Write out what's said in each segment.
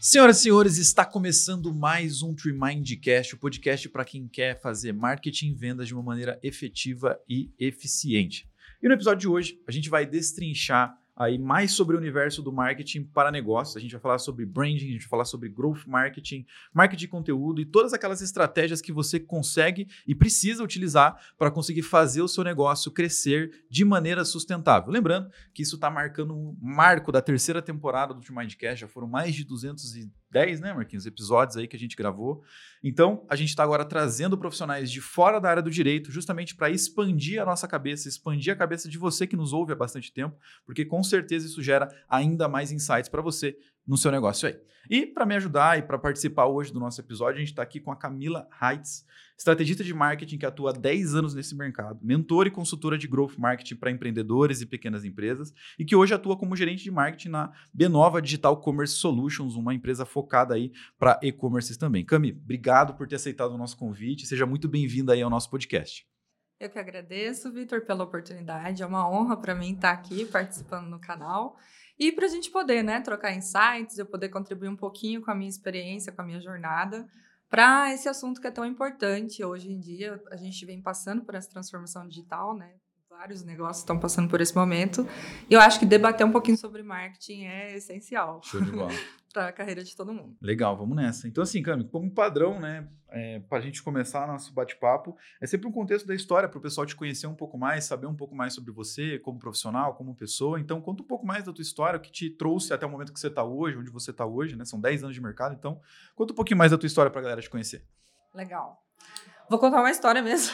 Senhoras e senhores, está começando mais um TreeMindCast, o podcast para quem quer fazer marketing e vendas de uma maneira efetiva e eficiente. E no episódio de hoje, a gente vai destrinchar aí mais sobre o universo do marketing para negócios. A gente vai falar sobre branding, a gente vai falar sobre growth marketing, marketing de conteúdo e todas aquelas estratégias que você consegue e precisa utilizar para conseguir fazer o seu negócio crescer de maneira sustentável. Lembrando que isso está marcando um marco da terceira temporada do TreeMindCast, já foram mais de 210, né, Marquinhos, episódios aí que a gente gravou. Então, a gente está agora trazendo profissionais de fora da área do direito justamente para expandir a nossa cabeça, expandir a cabeça de você que nos ouve há bastante tempo, porque com certeza isso gera ainda mais insights para você no seu negócio aí. E para me ajudar e para participar hoje do nosso episódio, a gente está aqui com a Camila Heitz, estrategista de marketing que atua há 10 anos nesse mercado, mentora e consultora de growth marketing para empreendedores e pequenas empresas, e que hoje atua como gerente de marketing na Benova Digital Commerce Solutions, uma empresa focada aí para e-commerce também. Cami, obrigado por ter aceitado o nosso convite, seja muito bem-vinda aí ao nosso podcast. Eu que agradeço, Vitor, pela oportunidade. É uma honra para mim estar aqui participando no canal e para a gente poder, trocar insights, eu poder contribuir um pouquinho com a minha experiência, com a minha jornada, para esse assunto que é tão importante hoje em dia. A gente vem passando por essa transformação digital, né? Vários negócios estão passando por esse momento. E eu acho que debater um pouquinho sobre marketing é essencial. Show de bola. Para a carreira de todo mundo. Legal, vamos nessa. Então, assim, Cami, como padrão, né, para a gente começar nosso bate-papo, é sempre um contexto da história para o pessoal te conhecer um pouco mais, saber um pouco mais sobre você, como profissional, como pessoa. Então, conta um pouco mais da tua história, o que te trouxe até o momento que você está hoje, onde você está hoje, né? São 10 anos de mercado, então conta um pouquinho mais da tua história para a galera te conhecer. Legal. Vou contar uma história mesmo.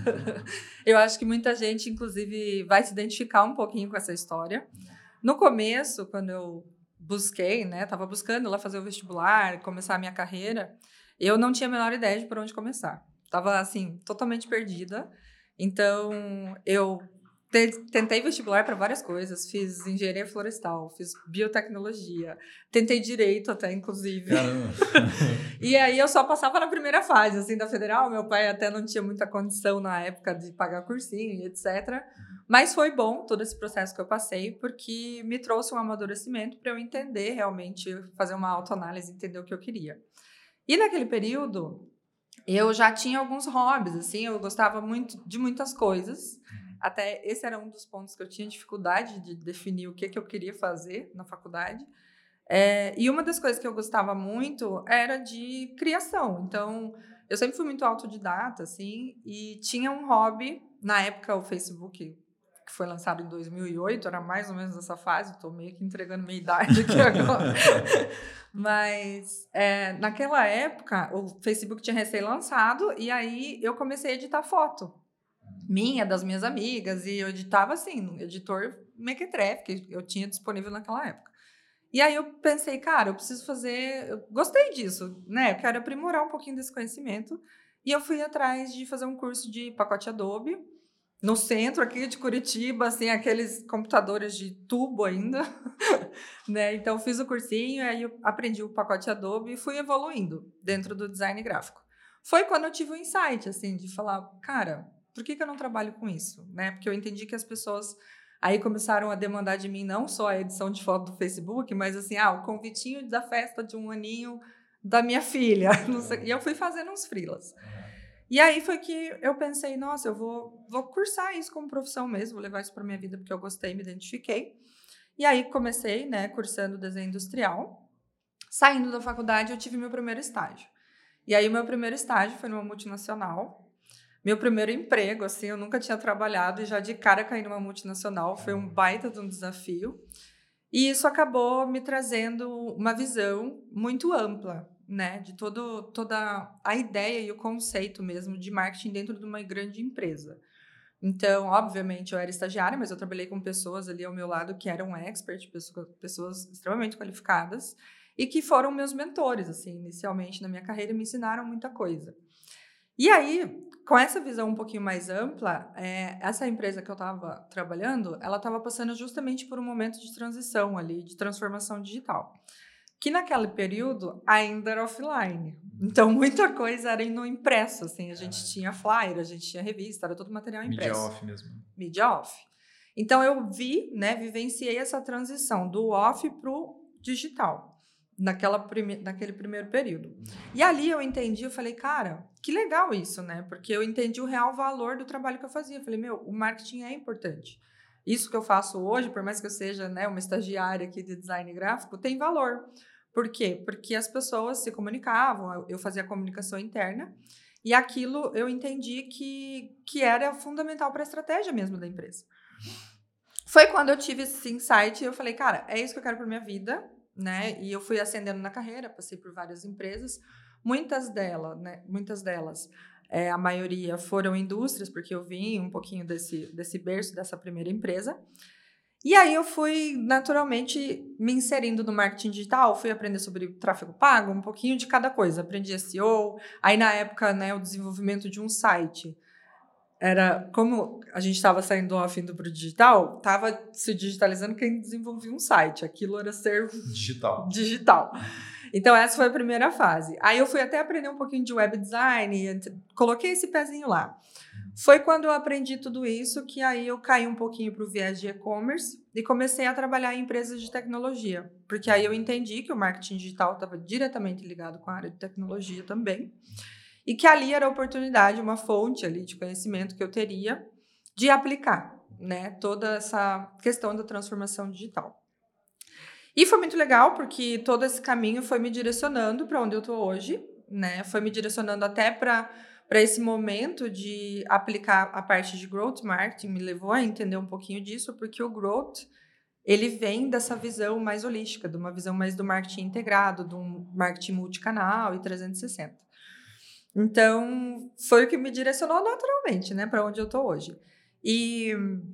Eu acho que muita gente, inclusive, vai se identificar um pouquinho com essa história. No começo, quando eu busquei, estava buscando lá fazer o vestibular, começar a minha carreira, eu não tinha a menor ideia de por onde começar. Estava, assim, totalmente perdida. Então, eu tentei vestibular para várias coisas. Fiz engenharia florestal, fiz biotecnologia, tentei direito até, inclusive. Caramba! E aí, eu só passava na primeira fase, assim, da federal. Meu pai até não tinha muita condição na época de pagar cursinho e etc., mas foi bom todo esse processo que eu passei, porque me trouxe um amadurecimento para eu entender realmente, fazer uma autoanálise, entender o que eu queria. E naquele período, eu já tinha alguns hobbies, assim, eu gostava muito de muitas coisas. Até esse era um dos pontos que eu tinha dificuldade de definir o que eu queria fazer na faculdade. E uma das coisas que eu gostava muito era de criação. Então, eu sempre fui muito autodidata, assim, e tinha um hobby. Na época, o Facebook, que foi lançado em 2008, era mais ou menos essa fase. Estou meio que entregando minha idade aqui agora. Mas, naquela época, o Facebook tinha recém-lançado, e aí eu comecei a editar foto minha, das minhas amigas, e eu editava, assim, no editor Mequetrefe, que eu tinha disponível naquela época. E aí eu pensei, cara, eu preciso fazer... Eu gostei disso, né? Eu quero aprimorar um pouquinho desse conhecimento. E eu fui atrás de fazer um curso de pacote Adobe, no centro aqui de Curitiba, assim, aqueles computadores de tubo ainda, né? Então, eu fiz o cursinho, aí eu aprendi o pacote Adobe e fui evoluindo dentro do design gráfico. Foi quando eu tive o insight, assim, de falar, cara, por que eu não trabalho com isso, né? Porque eu entendi que as pessoas aí começaram a demandar de mim não só a edição de foto do Facebook, mas assim, o convitinho da festa de 1 aninho da minha filha. Não sei, e eu fui fazendo uns freelas. E aí foi que eu pensei, nossa, eu vou cursar isso como profissão mesmo, vou levar isso para minha vida porque eu gostei, me identifiquei. E aí comecei, cursando desenho industrial. Saindo da faculdade, eu tive meu primeiro estágio. E aí o meu primeiro estágio foi numa multinacional. Meu primeiro emprego, assim, eu nunca tinha trabalhado e já de cara caí numa multinacional. Foi um baita de um desafio. E isso acabou me trazendo uma visão muito ampla, né? De toda a ideia e o conceito mesmo de marketing dentro de uma grande empresa. Então, obviamente, eu era estagiária, mas eu trabalhei com pessoas ali ao meu lado que eram expert, pessoas extremamente qualificadas e que foram meus mentores, assim, inicialmente na minha carreira, me ensinaram muita coisa. E aí, com essa visão um pouquinho mais ampla, essa empresa que eu estava trabalhando, ela estava passando justamente por um momento de transição ali, de transformação digital, que naquele período ainda era offline. Então, muita coisa era no impresso, assim, a gente tinha flyer, a gente tinha revista, era todo material impresso. Mídia off mesmo. Mídia off. Então, eu vivenciei essa transição do off para o digital. naquele primeiro período. E ali eu falei, cara, que legal isso, né? Porque eu entendi o real valor do trabalho que eu fazia. Eu falei, o marketing é importante. Isso que eu faço hoje, por mais que eu seja, né, uma estagiária aqui de design gráfico, tem valor. Por quê? Porque as pessoas se comunicavam, eu fazia comunicação interna, e aquilo eu entendi que era fundamental para a estratégia mesmo da empresa. Foi quando eu tive esse insight e eu falei, cara, é isso que eu quero para minha vida, né? E eu fui ascendendo na carreira, passei por várias empresas, muitas delas, a maioria foram indústrias, porque eu vim um pouquinho desse berço, dessa primeira empresa. E aí eu fui naturalmente me inserindo no marketing digital, fui aprender sobre tráfego pago, um pouquinho de cada coisa. Aprendi SEO, aí na época, né, o desenvolvimento de um site. Era como a gente estava saindo do off indo para o digital, estava se digitalizando quem desenvolvia um site. Aquilo era ser digital. Então, essa foi a primeira fase. Aí eu fui até aprender um pouquinho de web design, coloquei esse pezinho lá. Foi quando eu aprendi tudo isso que aí eu caí um pouquinho para o viés de e-commerce e comecei a trabalhar em empresas de tecnologia. Porque aí eu entendi que o marketing digital estava diretamente ligado com a área de tecnologia também. E que ali era a oportunidade, uma fonte ali de conhecimento que eu teria de aplicar, né, toda essa questão da transformação digital. E foi muito legal, porque todo esse caminho foi me direcionando para onde eu estou hoje, né, foi me direcionando até para esse momento de aplicar a parte de growth marketing, me levou a entender um pouquinho disso, porque o growth, ele vem dessa visão mais holística, de uma visão mais do marketing integrado, de um marketing multicanal e 360. Então, foi o que me direcionou naturalmente, né, para onde eu estou hoje. E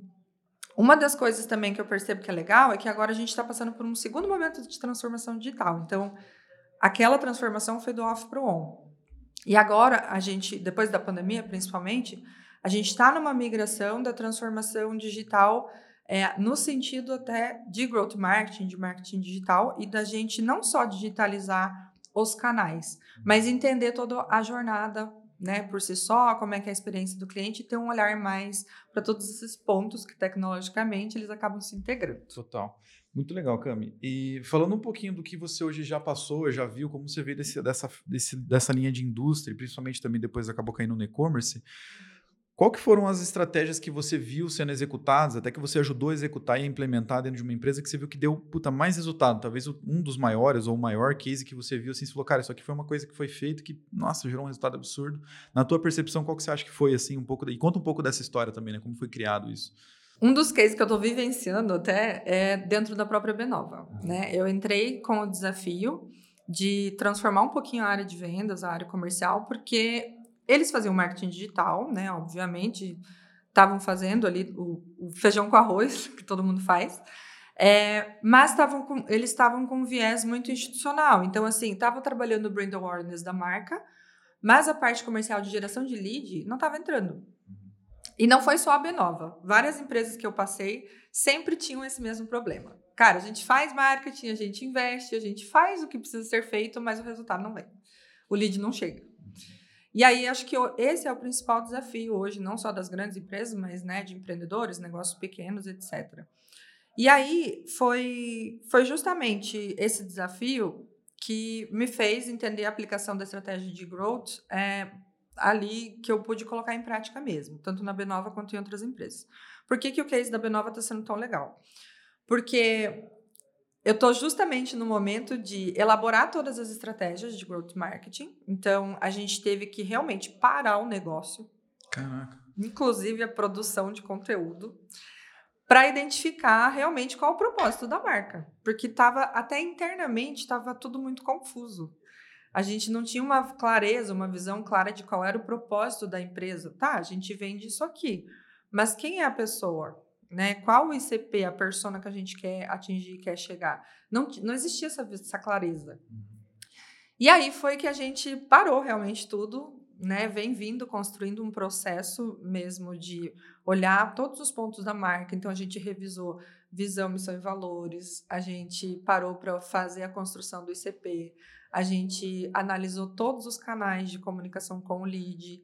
uma das coisas também que eu percebo que é legal é que agora a gente está passando por um segundo momento de transformação digital. Então, aquela transformação foi do off para o on. E agora, a gente, depois da pandemia, principalmente, a gente está numa migração da transformação digital no sentido até de growth marketing, de marketing digital, e da gente não só digitalizar os canais, mas entender toda a jornada, né, por si só, como é que é a experiência do cliente, e ter um olhar mais para todos esses pontos que tecnologicamente eles acabam se integrando. Total. Muito legal, Cami. E falando um pouquinho do que você hoje já passou, já viu, como você veio dessa linha de indústria, e principalmente também depois acabou caindo no e-commerce, qual que foram as estratégias que você viu sendo executadas, até que você ajudou a executar e a implementar dentro de uma empresa que você viu que deu mais resultado? Talvez um dos maiores ou o maior case que você viu, assim, você falou, cara, isso aqui foi uma coisa que foi feita que, nossa, gerou um resultado absurdo. Na tua percepção, qual que você acha que foi, assim, um pouco... E conta um pouco dessa história também, né? Como foi criado isso? Um dos cases que eu estou vivenciando até é dentro da própria Benova, né? Eu entrei com o desafio de transformar um pouquinho a área de vendas, a área comercial, porque eles faziam marketing digital, né? Obviamente, estavam fazendo ali o feijão com arroz, que todo mundo faz, mas eles estavam com um viés muito institucional. Então, assim, estavam trabalhando o brand awareness da marca, mas a parte comercial de geração de lead não estava entrando. E não foi só a Benova. Várias empresas que eu passei sempre tinham esse mesmo problema. Cara, a gente faz marketing, a gente investe, a gente faz o que precisa ser feito, mas o resultado não vem. O lead não chega. E aí, acho que esse é o principal desafio hoje, não só das grandes empresas, mas, né, de empreendedores, negócios pequenos, etc. E aí, foi justamente esse desafio que me fez entender a aplicação da estratégia de growth ali que eu pude colocar em prática mesmo, tanto na Benova quanto em outras empresas. Por que o case da Benova está sendo tão legal? Porque eu estou justamente no momento de elaborar todas as estratégias de growth marketing. Então, a gente teve que realmente parar o negócio. Caraca. Inclusive a produção de conteúdo, para identificar realmente qual o propósito da marca. Porque até internamente estava tudo muito confuso. A gente não tinha uma clareza, uma visão clara de qual era o propósito da empresa. Tá, a gente vende isso aqui, mas quem é a pessoa? Né? Qual o ICP, a persona que a gente quer atingir, quer chegar? Não existia essa clareza. E aí foi que a gente parou realmente tudo, né? Vem construindo um processo mesmo de olhar todos os pontos da marca. Então, a gente revisou visão, missão e valores, a gente parou para fazer a construção do ICP, a gente analisou todos os canais de comunicação com o lead,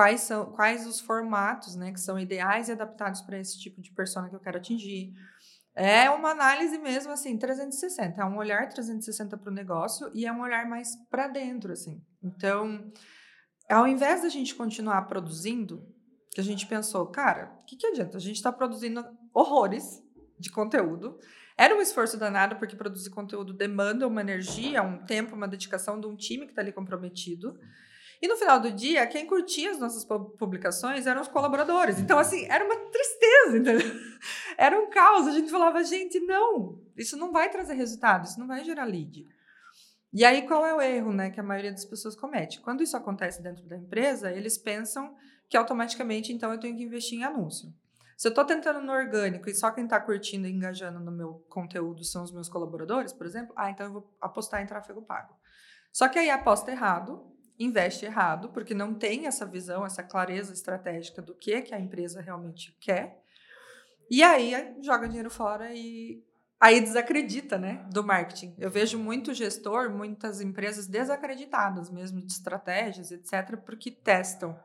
quais os formatos, né, que são ideais e adaptados para esse tipo de persona que eu quero atingir. É uma análise mesmo, assim, 360. É um olhar 360 para o negócio e é um olhar mais para dentro, assim. Então, ao invés da gente continuar produzindo, que a gente pensou, cara, o que adianta? A gente está produzindo horrores de conteúdo. Era um esforço danado, porque produzir conteúdo demanda uma energia, um tempo, uma dedicação de um time que está ali comprometido. E no final do dia, quem curtia as nossas publicações eram os colaboradores. Então, assim, era uma tristeza, entendeu? Era um caos. A gente falava, gente, não, isso não vai trazer resultado, isso não vai gerar lead. E aí, qual é o erro, né, que a maioria das pessoas comete? Quando isso acontece dentro da empresa, eles pensam que automaticamente, então, eu tenho que investir em anúncio. Se eu estou tentando no orgânico e só quem está curtindo e engajando no meu conteúdo são os meus colaboradores, por exemplo, então eu vou apostar em tráfego pago. Só que aí aposta errado, investe errado, porque não tem essa visão, essa clareza estratégica do que a empresa realmente quer. E aí joga dinheiro fora e aí desacredita, né, do marketing. Eu vejo muito gestor, muitas empresas desacreditadas mesmo de estratégias, etc., porque testam.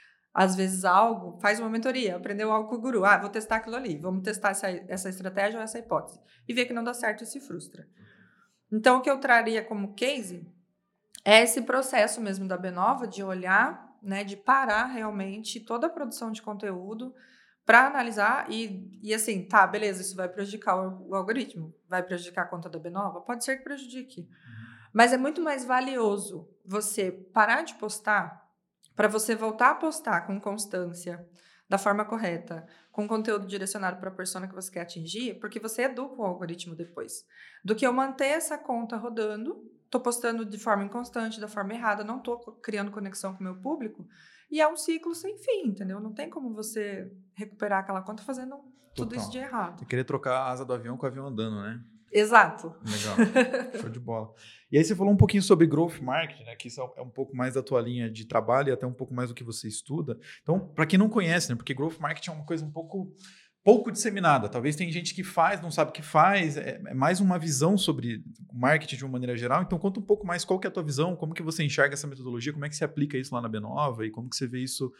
Às vezes algo, faz uma mentoria, aprendeu algo com o guru. Vou testar aquilo ali, vamos testar essa estratégia ou essa hipótese. E vê que não dá certo e se frustra. Então, o que eu traria como case é esse processo mesmo da B9 de olhar, né, de parar realmente toda a produção de conteúdo para analisar e assim, tá, beleza, isso vai prejudicar o algoritmo, vai prejudicar a conta da B9? Pode ser que prejudique. Mas é muito mais valioso você parar de postar para você voltar a postar com constância, da forma correta, com conteúdo direcionado para a persona que você quer atingir, porque você educa o algoritmo depois. Do que eu manter essa conta rodando, estou postando de forma inconstante, da forma errada, não estou criando conexão com o meu público, e é um ciclo sem fim, entendeu? Não tem como você recuperar aquela conta fazendo tudo isso de errado. Você querer trocar a asa do avião com o avião andando, né? Exato. Legal, show de bola. E aí você falou um pouquinho sobre growth marketing, né? Que isso é um pouco mais da tua linha de trabalho e até um pouco mais do que você estuda. Então, para quem não conhece, né? Porque growth marketing é uma coisa um pouco disseminada. Talvez tem gente que faz, não sabe o que faz. É mais uma visão sobre marketing de uma maneira geral. Então, conta um pouco mais qual que é a tua visão, como que você enxerga essa metodologia, como é que você aplica isso lá na B9 e como que você vê isso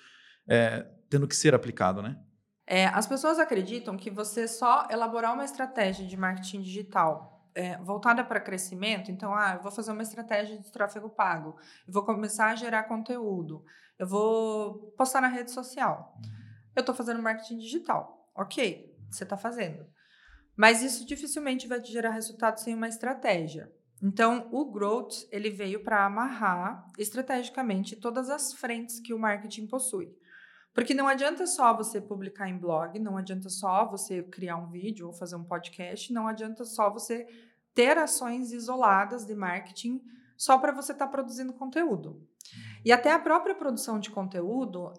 tendo que ser aplicado, né? As pessoas acreditam que você só elaborar uma estratégia de marketing digital voltada para crescimento, então, eu vou fazer uma estratégia de tráfego pago, eu vou começar a gerar conteúdo, eu vou postar na rede social. Eu estou fazendo marketing digital. Ok, você está fazendo. Mas isso dificilmente vai te gerar resultado sem uma estratégia. Então, o Growth, ele veio para amarrar estrategicamente todas as frentes que o marketing possui. Porque não adianta só você publicar em blog, não adianta só você criar um vídeo ou fazer um podcast, não adianta só você ter ações isoladas de marketing só para você estar produzindo conteúdo. E até a própria produção de conteúdo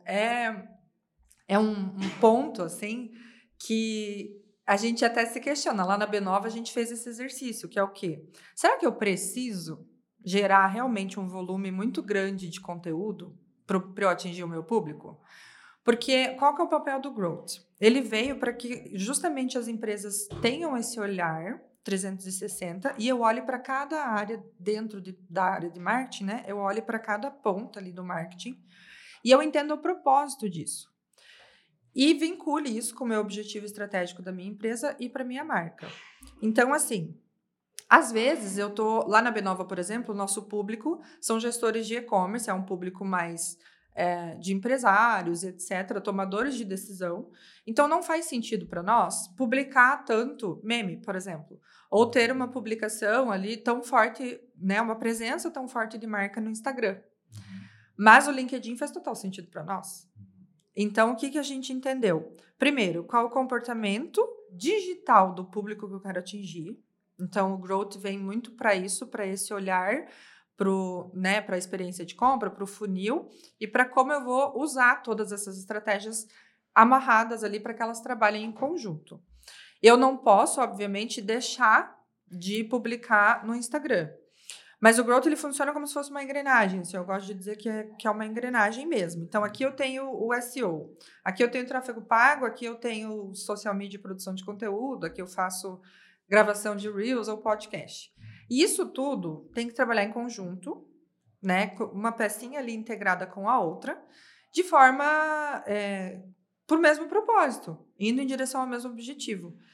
é um ponto, assim, que a gente até se questiona. Lá na B9 a gente fez esse exercício, que é o quê? Será que eu preciso gerar realmente um volume muito grande de conteúdo para eu atingir o meu público? Porque qual que é o papel do Growth? Ele veio para que justamente as empresas tenham esse olhar 360 e eu olhe para cada área dentro da área de marketing, né? Eu olhe para cada ponta ali do marketing e eu entendo o propósito disso. E vincule isso com o meu objetivo estratégico da minha empresa e para minha marca. Então, assim, às vezes eu tô lá na B9, por exemplo, o nosso público são gestores de e-commerce, é um público mais de empresários, etc., tomadores de decisão. Então, não faz sentido para nós publicar tanto meme, por exemplo, ou ter uma publicação ali tão forte, né, uma presença tão forte de marca no Instagram. Mas o LinkedIn faz total sentido para nós. Então, o que a gente entendeu? Primeiro, qual o comportamento digital do público que eu quero atingir? Então, o Growth vem muito para isso, para esse olhar para a experiência de compra, para o funil e para como eu vou usar todas essas estratégias amarradas ali para que elas trabalhem em conjunto. Eu não posso, obviamente, deixar de publicar no Instagram. Mas o Growth, ele funciona como se fosse uma engrenagem. Assim, eu gosto de dizer que é uma engrenagem mesmo. Então, aqui eu tenho o SEO, aqui eu tenho tráfego pago, aqui eu tenho social media e produção de conteúdo, aqui eu faço gravação de Reels ou podcast. E isso tudo tem que trabalhar em conjunto, né? Uma pecinha ali integrada com a outra, de forma por mesmo propósito, indo em direção ao mesmo objetivo.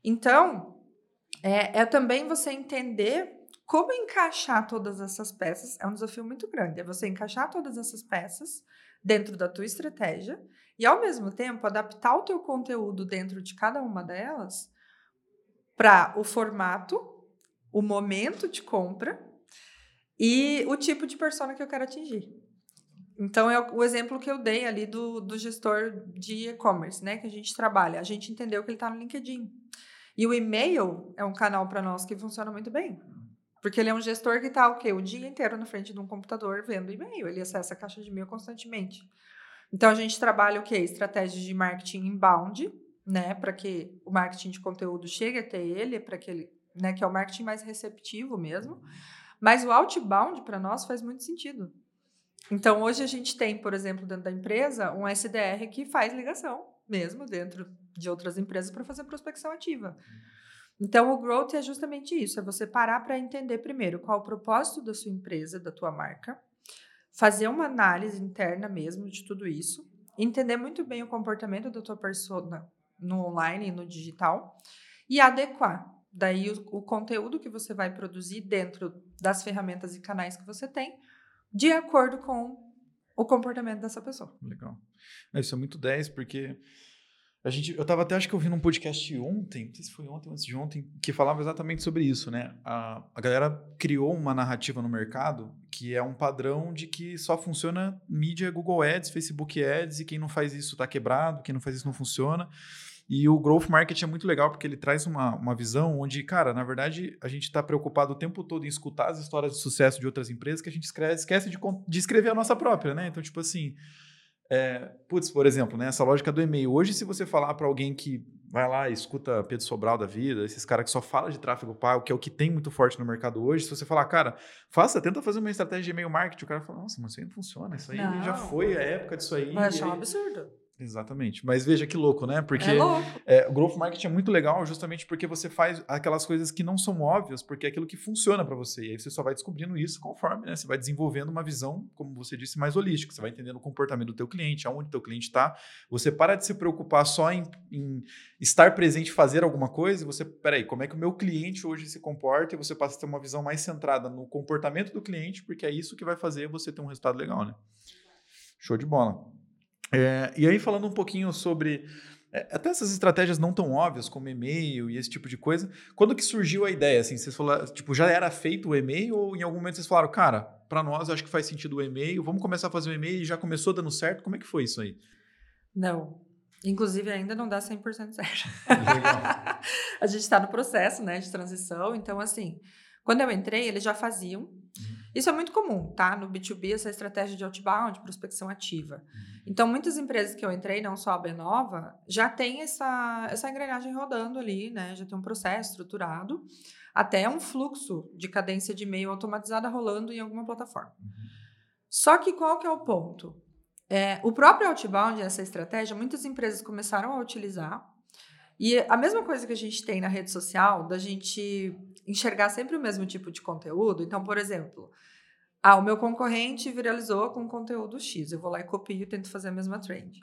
Então, é também você entender como encaixar todas essas peças. É um desafio muito grande. É você encaixar todas essas peças dentro da tua estratégia e, ao mesmo tempo, adaptar o teu conteúdo dentro de cada uma delas para o formato, o momento de compra e o tipo de persona que eu quero atingir. Então, é o exemplo que eu dei ali do gestor de e-commerce, né? Que a gente trabalha. A gente entendeu que ele está no LinkedIn. E o e-mail é um canal para nós que funciona muito bem. Porque ele é um gestor que está o dia inteiro na frente de um computador vendo e-mail. Ele acessa a caixa de e-mail constantemente. Então, a gente trabalha estratégias de marketing inbound, né? Para que o marketing de conteúdo chegue até ele, para que ele, né? Que é o marketing mais receptivo mesmo. Mas o outbound, para nós, faz muito sentido. Então, hoje a gente tem, por exemplo, dentro da empresa, um SDR que faz ligação mesmo dentro de outras empresas para fazer prospecção ativa. Então, o growth é justamente isso, é você parar para entender primeiro qual o propósito da sua empresa, da tua marca, fazer uma análise interna mesmo de tudo isso, entender muito bem o comportamento da tua persona no online e no digital e adequar daí o conteúdo que você vai produzir dentro das ferramentas e canais que você tem de acordo com o comportamento dessa pessoa. Legal. Isso é muito 10, porque eu estava até, acho que ouvindo um podcast ontem, não sei se foi ontem ou antes de ontem, que falava exatamente sobre isso, né? A galera criou uma narrativa no mercado que é um padrão de que só funciona mídia Google Ads, Facebook Ads, e quem não faz isso está quebrado, quem não faz isso não funciona. E o Growth Market é muito legal porque ele traz uma visão onde, cara, na verdade, a gente está preocupado o tempo todo em escutar as histórias de sucesso de outras empresas que a gente esquece de escrever a nossa própria, né? Então, tipo assim, por exemplo, né, essa lógica do e-mail. Hoje, se você falar para alguém que vai lá e escuta Pedro Sobral da vida, esses caras que só falam de tráfego pago, que é o que tem muito forte no mercado hoje, se você falar, cara, tenta fazer uma estratégia de e-mail marketing, o cara fala, nossa, mas isso aí não funciona, isso aí já foi a época disso aí. Vai achar um absurdo. Exatamente. Mas veja que louco, né? Porque o Growth Marketing é muito legal justamente porque você faz aquelas coisas que não são óbvias, porque é aquilo que funciona para você. E aí você só vai descobrindo isso conforme, né? Você vai desenvolvendo uma visão, como você disse, mais holística. Você vai entendendo o comportamento do teu cliente, aonde o teu cliente está. Você para de se preocupar só em estar presente e fazer alguma coisa. E você, peraí, como é que o meu cliente hoje se comporta? E você passa a ter uma visão mais centrada no comportamento do cliente, porque é isso que vai fazer você ter um resultado legal, né? Show de bola. E aí, falando um pouquinho sobre até essas estratégias não tão óbvias, como e-mail e esse tipo de coisa, quando que surgiu a ideia? Assim, vocês falaram, tipo, já era feito o e-mail ou em algum momento vocês falaram, cara, para nós acho que faz sentido o e-mail, vamos começar a fazer o e-mail e já começou dando certo? Como é que foi isso aí? Não. Inclusive, ainda não dá 100% certo. Legal. A gente está no processo, né, de transição. Então, assim, quando eu entrei, eles já faziam. Isso é muito comum, tá? No B2B, essa estratégia de outbound, prospecção ativa. Então, muitas empresas que eu entrei, não só a Benova, já tem essa engrenagem rodando ali, né? Já tem um processo estruturado, até um fluxo de cadência de e-mail automatizada rolando em alguma plataforma. Só que qual que é o ponto? O próprio outbound, essa estratégia, muitas empresas começaram a utilizar. E a mesma coisa que a gente tem na rede social, da gente enxergar sempre o mesmo tipo de conteúdo. Então, por exemplo, o meu concorrente viralizou com conteúdo X. Eu vou lá e copio e tento fazer a mesma trend.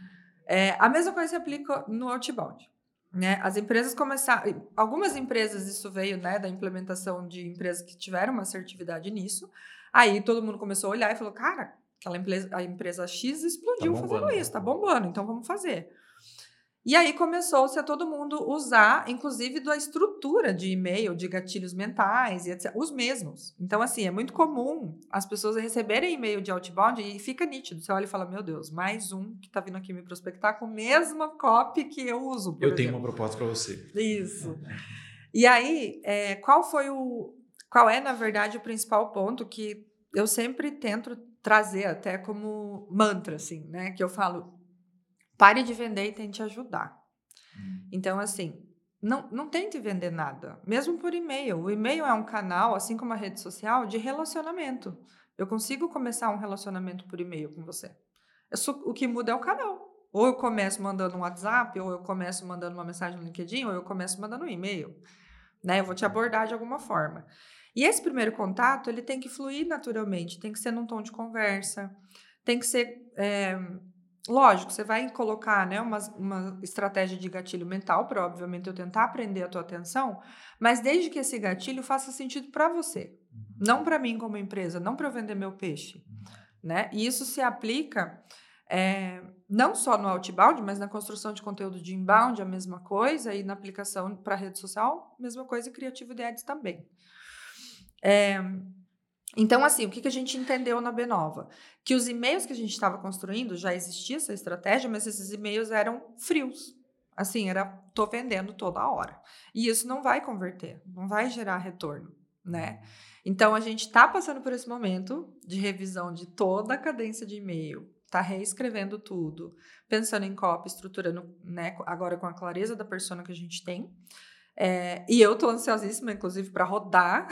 A mesma coisa se aplica no outbound. Né? As empresas começaram... Algumas empresas, isso veio, né, da implementação de empresas que tiveram uma assertividade nisso. Aí todo mundo começou a olhar e falou, cara, a empresa X explodiu fazendo isso, tá bombando, então vamos fazer. E aí começou-se a todo mundo usar, inclusive, da estrutura de e-mail, de gatilhos mentais, e etc., os mesmos. Então, assim, é muito comum as pessoas receberem e-mail de outbound e fica nítido. Você olha e fala, meu Deus, mais um que está vindo aqui me prospectar com a mesma copy que eu uso, por exemplo. Tenho uma proposta para você. Isso. E aí, qual é, na verdade, o principal ponto que eu sempre tento trazer até como mantra, assim, né? Que eu falo... Pare de vender e tente ajudar. Então, assim, não tente vender nada, mesmo por e-mail. O e-mail é um canal, assim como a rede social, de relacionamento. Eu consigo começar um relacionamento por e-mail com você. O que muda é o canal. Ou eu começo mandando um WhatsApp, ou eu começo mandando uma mensagem no LinkedIn, ou eu começo mandando um e-mail. Né? Eu vou te abordar de alguma forma. E esse primeiro contato, ele tem que fluir naturalmente, tem que ser num tom de conversa, tem que ser... lógico, você vai colocar, né, uma estratégia de gatilho mental para, obviamente, eu tentar aprender a tua atenção, mas desde que esse gatilho faça sentido para você, não para mim como empresa, não para eu vender meu peixe, né? E isso se aplica não só no outbound, mas na construção de conteúdo de inbound, a mesma coisa, e na aplicação para rede social, mesma coisa, e criativo de ads também. Então, assim, o que a gente entendeu na B-Nova? Que os e-mails que a gente estava construindo, já existia essa estratégia, mas esses e-mails eram frios. Assim, tô vendendo toda hora. E isso não vai converter, não vai gerar retorno, né? Então, a gente está passando por esse momento de revisão de toda a cadência de e-mail, está reescrevendo tudo, pensando em copy, estruturando, né, agora com a clareza da persona que a gente tem. E eu estou ansiosíssima, inclusive, para rodar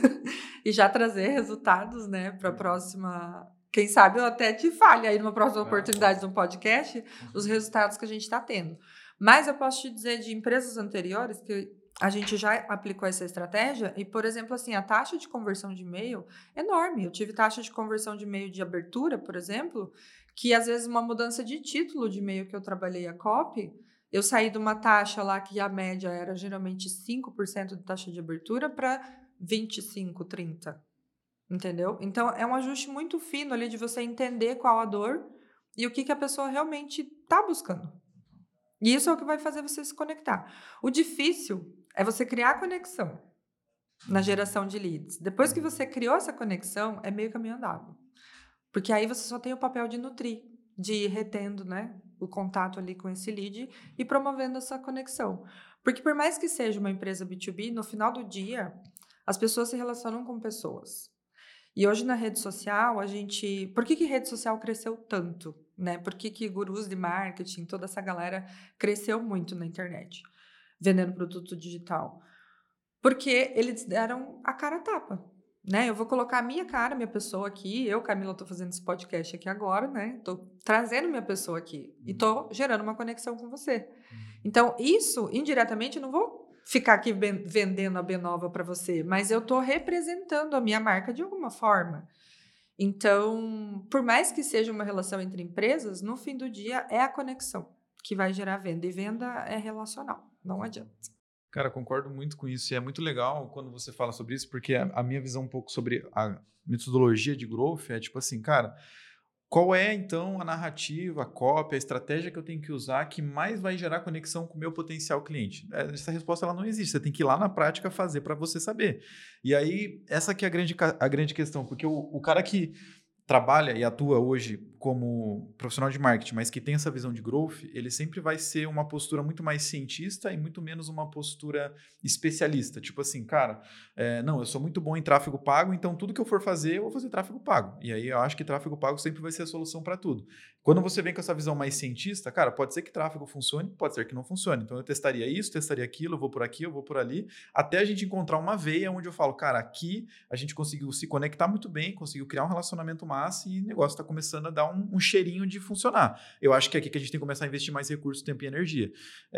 e já trazer resultados, né, para a próxima. Quem sabe eu até te fale aí numa próxima oportunidade de um podcast, os resultados que a gente está tendo. Mas eu posso te dizer de empresas anteriores que a gente já aplicou essa estratégia e, por exemplo, assim, a taxa de conversão de e-mail é enorme. Eu tive taxa de conversão de e-mail de abertura, por exemplo, que às vezes uma mudança de título de e-mail que eu trabalhei a copy, eu saí de uma taxa lá que a média era geralmente 5% de taxa de abertura para 25, 30. Entendeu? Então, é um ajuste muito fino ali de você entender qual a dor e o que a pessoa realmente está buscando. E isso é o que vai fazer você se conectar. O difícil é você criar a conexão na geração de leads. Depois que você criou essa conexão, é meio caminho andado. Porque aí você só tem o papel de nutrir, de ir retendo, né, o contato ali com esse lead e promovendo essa conexão. Porque por mais que seja uma empresa B2B, no final do dia, as pessoas se relacionam com pessoas. E hoje na rede social, a gente... Por que rede social cresceu tanto? Né? Por que gurus de marketing, toda essa galera cresceu muito na internet, vendendo produto digital? Porque eles deram a cara a tapa. Né? Eu vou colocar a minha cara, minha pessoa aqui. Eu, Camila, estou fazendo esse podcast aqui agora, né? Estou trazendo minha pessoa aqui. E estou gerando uma conexão com você. Então, isso, indiretamente, eu não vou ficar aqui vendendo a B-Nova para você, mas eu estou representando a minha marca de alguma forma. Então, por mais que seja uma relação entre empresas, no fim do dia é a conexão que vai gerar venda. E venda é relacional, não adianta. Cara, concordo muito com isso. E é muito legal quando você fala sobre isso, porque a minha visão um pouco sobre a metodologia de growth é tipo assim, cara, qual é, então, a narrativa, a cópia, a estratégia que eu tenho que usar que mais vai gerar conexão com o meu potencial cliente? Essa resposta ela não existe. Você tem que ir lá na prática fazer para você saber. E aí, essa que é a grande questão, porque o cara que trabalha e atua hoje como profissional de marketing, mas que tem essa visão de growth, ele sempre vai ser uma postura muito mais cientista e muito menos uma postura especialista. Tipo assim, cara, não, eu sou muito bom em tráfego pago, então tudo que eu for fazer, eu vou fazer tráfego pago. E aí eu acho que tráfego pago sempre vai ser a solução para tudo. Quando você vem com essa visão mais cientista, cara, pode ser que tráfego funcione, pode ser que não funcione. Então eu testaria isso, testaria aquilo, eu vou por aqui, eu vou por ali, até a gente encontrar uma veia onde eu falo, cara, aqui a gente conseguiu se conectar muito bem, conseguiu criar um relacionamento massa e o negócio está começando a dar um cheirinho de funcionar. Eu acho que é aqui que a gente tem que começar a investir mais recursos, tempo e energia.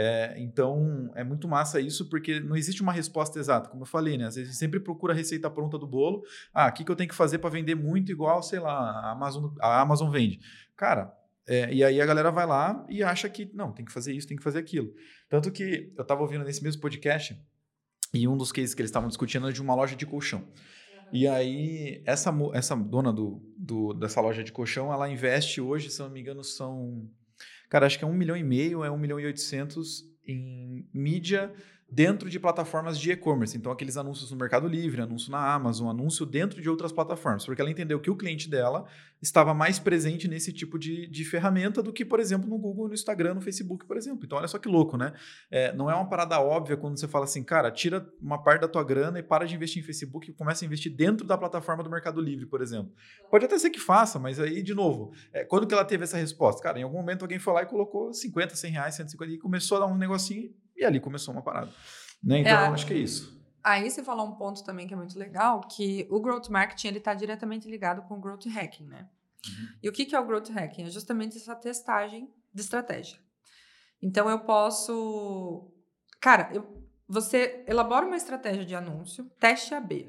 Então, é muito massa isso, porque não existe uma resposta exata, como eu falei, né? Às vezes a gente sempre procura a receita pronta do bolo. O que eu tenho que fazer para vender muito igual, sei lá, a Amazon vende. Cara, e aí a galera vai lá e acha que, não, tem que fazer isso, tem que fazer aquilo. Tanto que eu estava ouvindo nesse mesmo podcast e um dos cases que eles estavam discutindo era de uma loja de colchão. E aí, essa dona dessa loja de colchão, ela investe hoje, se não me engano, cara, acho que é 1,5 milhão, 1,8 milhões em mídia dentro de plataformas de e-commerce. Então, aqueles anúncios no Mercado Livre, anúncio na Amazon, anúncio dentro de outras plataformas, porque ela entendeu que o cliente dela estava mais presente nesse tipo de ferramenta do que, por exemplo, no Google, no Instagram, no Facebook, por exemplo. Então, olha só que louco, né? Não é uma parada óbvia quando você fala assim, cara, tira uma parte da tua grana e para de investir em Facebook e começa a investir dentro da plataforma do Mercado Livre, por exemplo. Pode até ser que faça, mas aí, de novo, quando que ela teve essa resposta? Cara, em algum momento alguém foi lá e colocou 50, 100 reais, 150 e começou a dar um negocinho e ali começou uma parada. Né? Então, eu acho que é isso. Aí você falou um ponto também que é muito legal, que o Growth Marketing está diretamente ligado com o Growth Hacking, né? E o que é o Growth Hacking? É justamente essa testagem de estratégia. Então, eu posso... Cara, você elabora uma estratégia de anúncio, teste AB,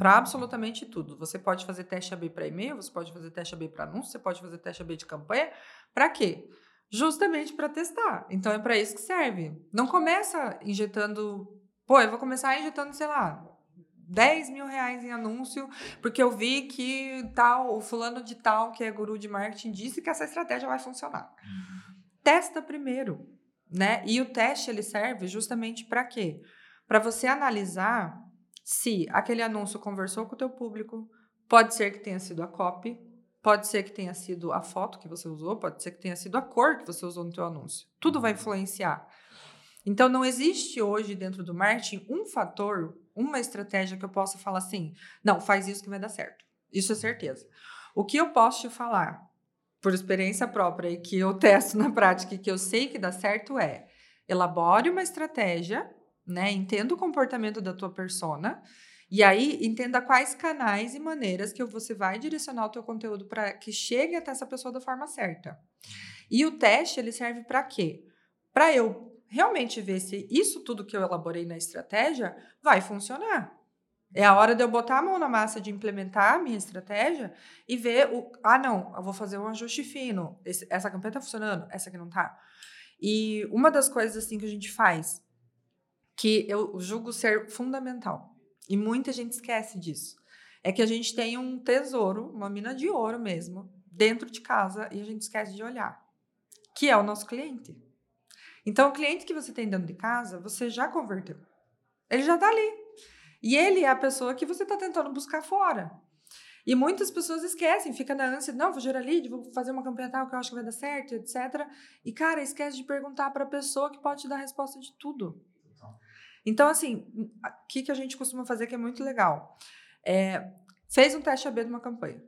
Para absolutamente tudo. Você pode fazer teste AB para e-mail, você pode fazer teste AB para anúncio, você pode fazer teste AB de campanha. Para quê? Justamente para testar. Então, é para isso que serve. Não começa injetando... eu vou começar injetando, sei lá, R$10.000 em anúncio, porque eu vi que o fulano de tal, que é guru de marketing, disse que essa estratégia vai funcionar. Testa primeiro, né? E o teste, ele serve justamente para quê? Para você analisar se aquele anúncio conversou com o teu público, pode ser que tenha sido a copy, pode ser que tenha sido a foto que você usou, pode ser que tenha sido a cor que você usou no teu anúncio. Tudo vai influenciar. Então, não existe hoje dentro do marketing um fator, uma estratégia que eu possa falar assim, não, faz isso que vai dar certo. Isso é certeza. O que eu posso te falar, por experiência própria e que eu testo na prática e que eu sei que dá certo é, elabore uma estratégia, né? Entenda o comportamento da tua persona e aí entenda quais canais e maneiras que você vai direcionar o teu conteúdo para que chegue até essa pessoa da forma certa. E o teste, ele serve para quê? Para eu realmente ver se isso tudo que eu elaborei na estratégia vai funcionar. É a hora de eu botar a mão na massa de implementar a minha estratégia e ver não, eu vou fazer um ajuste fino. Essa campanha está funcionando, essa aqui não está. E uma das coisas assim que a gente faz, que eu julgo ser fundamental, e muita gente esquece disso, é que a gente tem um tesouro, uma mina de ouro mesmo, dentro de casa e a gente esquece de olhar, que é o nosso cliente. Então, o cliente que você tem dentro de casa, você já converteu. Ele já está ali. E ele é a pessoa que você está tentando buscar fora. E muitas pessoas esquecem, fica na ânsia, não, vou gerar lead, vou fazer uma campanha tal que eu acho que vai dar certo, etc. E, cara, esquece de perguntar para a pessoa que pode te dar a resposta de tudo. Então, assim, o que a gente costuma fazer que é muito legal? Fez um teste AB de uma campanha.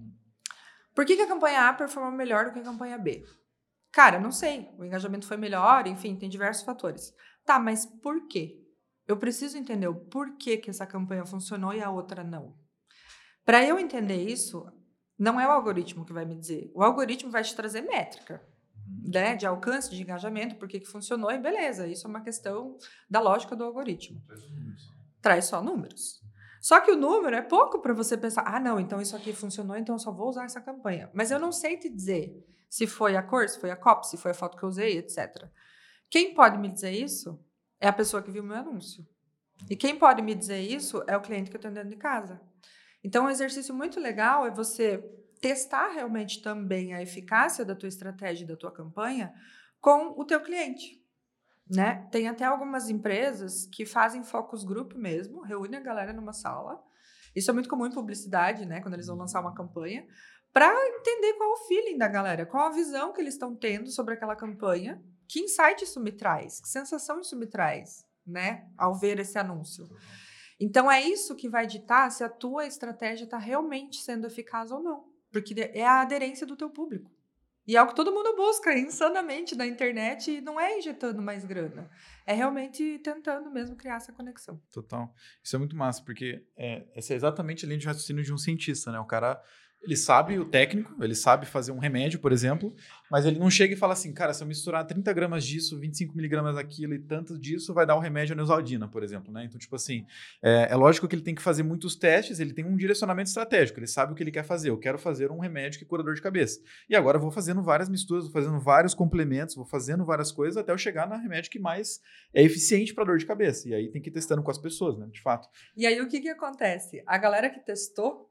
Por que a campanha A performou melhor do que a campanha B? Cara, não sei. O engajamento foi melhor, enfim, tem diversos fatores. Tá, mas por quê? Eu preciso entender o porquê que essa campanha funcionou e a outra não. Para eu entender isso, não é o algoritmo que vai me dizer. O algoritmo vai te trazer métrica, né, de alcance, de engajamento, por que funcionou e beleza. Isso é uma questão da lógica do algoritmo. Traz só números. Só que o número é pouco para você pensar, não, então isso aqui funcionou, então eu só vou usar essa campanha. Mas eu não sei te dizer se foi a cor, se foi a copy, se foi a foto que eu usei, etc. Quem pode me dizer isso é a pessoa que viu meu anúncio. E quem pode me dizer isso é o cliente que eu tenho dentro de casa. Então, um exercício muito legal é você testar realmente também a eficácia da tua estratégia e da tua campanha com o teu cliente, né? Tem até algumas empresas que fazem focus group mesmo, reúnem a galera numa sala. Isso é muito comum em publicidade, né? Quando eles vão lançar uma campanha, para entender qual é o feeling da galera, qual a visão que eles estão tendo sobre aquela campanha, que insight isso me traz, que sensação isso me traz, né? Ao ver esse anúncio. Então, é isso que vai ditar se a tua estratégia está realmente sendo eficaz ou não. Porque é a aderência do teu público. E é o que todo mundo busca insanamente na internet e não é injetando mais grana. É realmente tentando mesmo criar essa conexão. Total. Isso é muito massa, porque essa é exatamente a linha de raciocínio de um cientista, né? O cara, ele sabe o técnico, ele sabe fazer um remédio, por exemplo, mas ele não chega e fala assim, cara, se eu misturar 30 gramas disso, 25 miligramas daquilo e tanto disso, vai dar o remédio Neosaldina, por exemplo, né? Então, tipo assim, é lógico que ele tem que fazer muitos testes, ele tem um direcionamento estratégico, ele sabe o que ele quer fazer. Eu quero fazer um remédio que cura dor de cabeça. E agora eu vou fazendo várias misturas, vou fazendo vários complementos, vou fazendo várias coisas até eu chegar no remédio que mais é eficiente para dor de cabeça. E aí tem que ir testando com as pessoas, né? De fato. E aí o que acontece? A galera que testou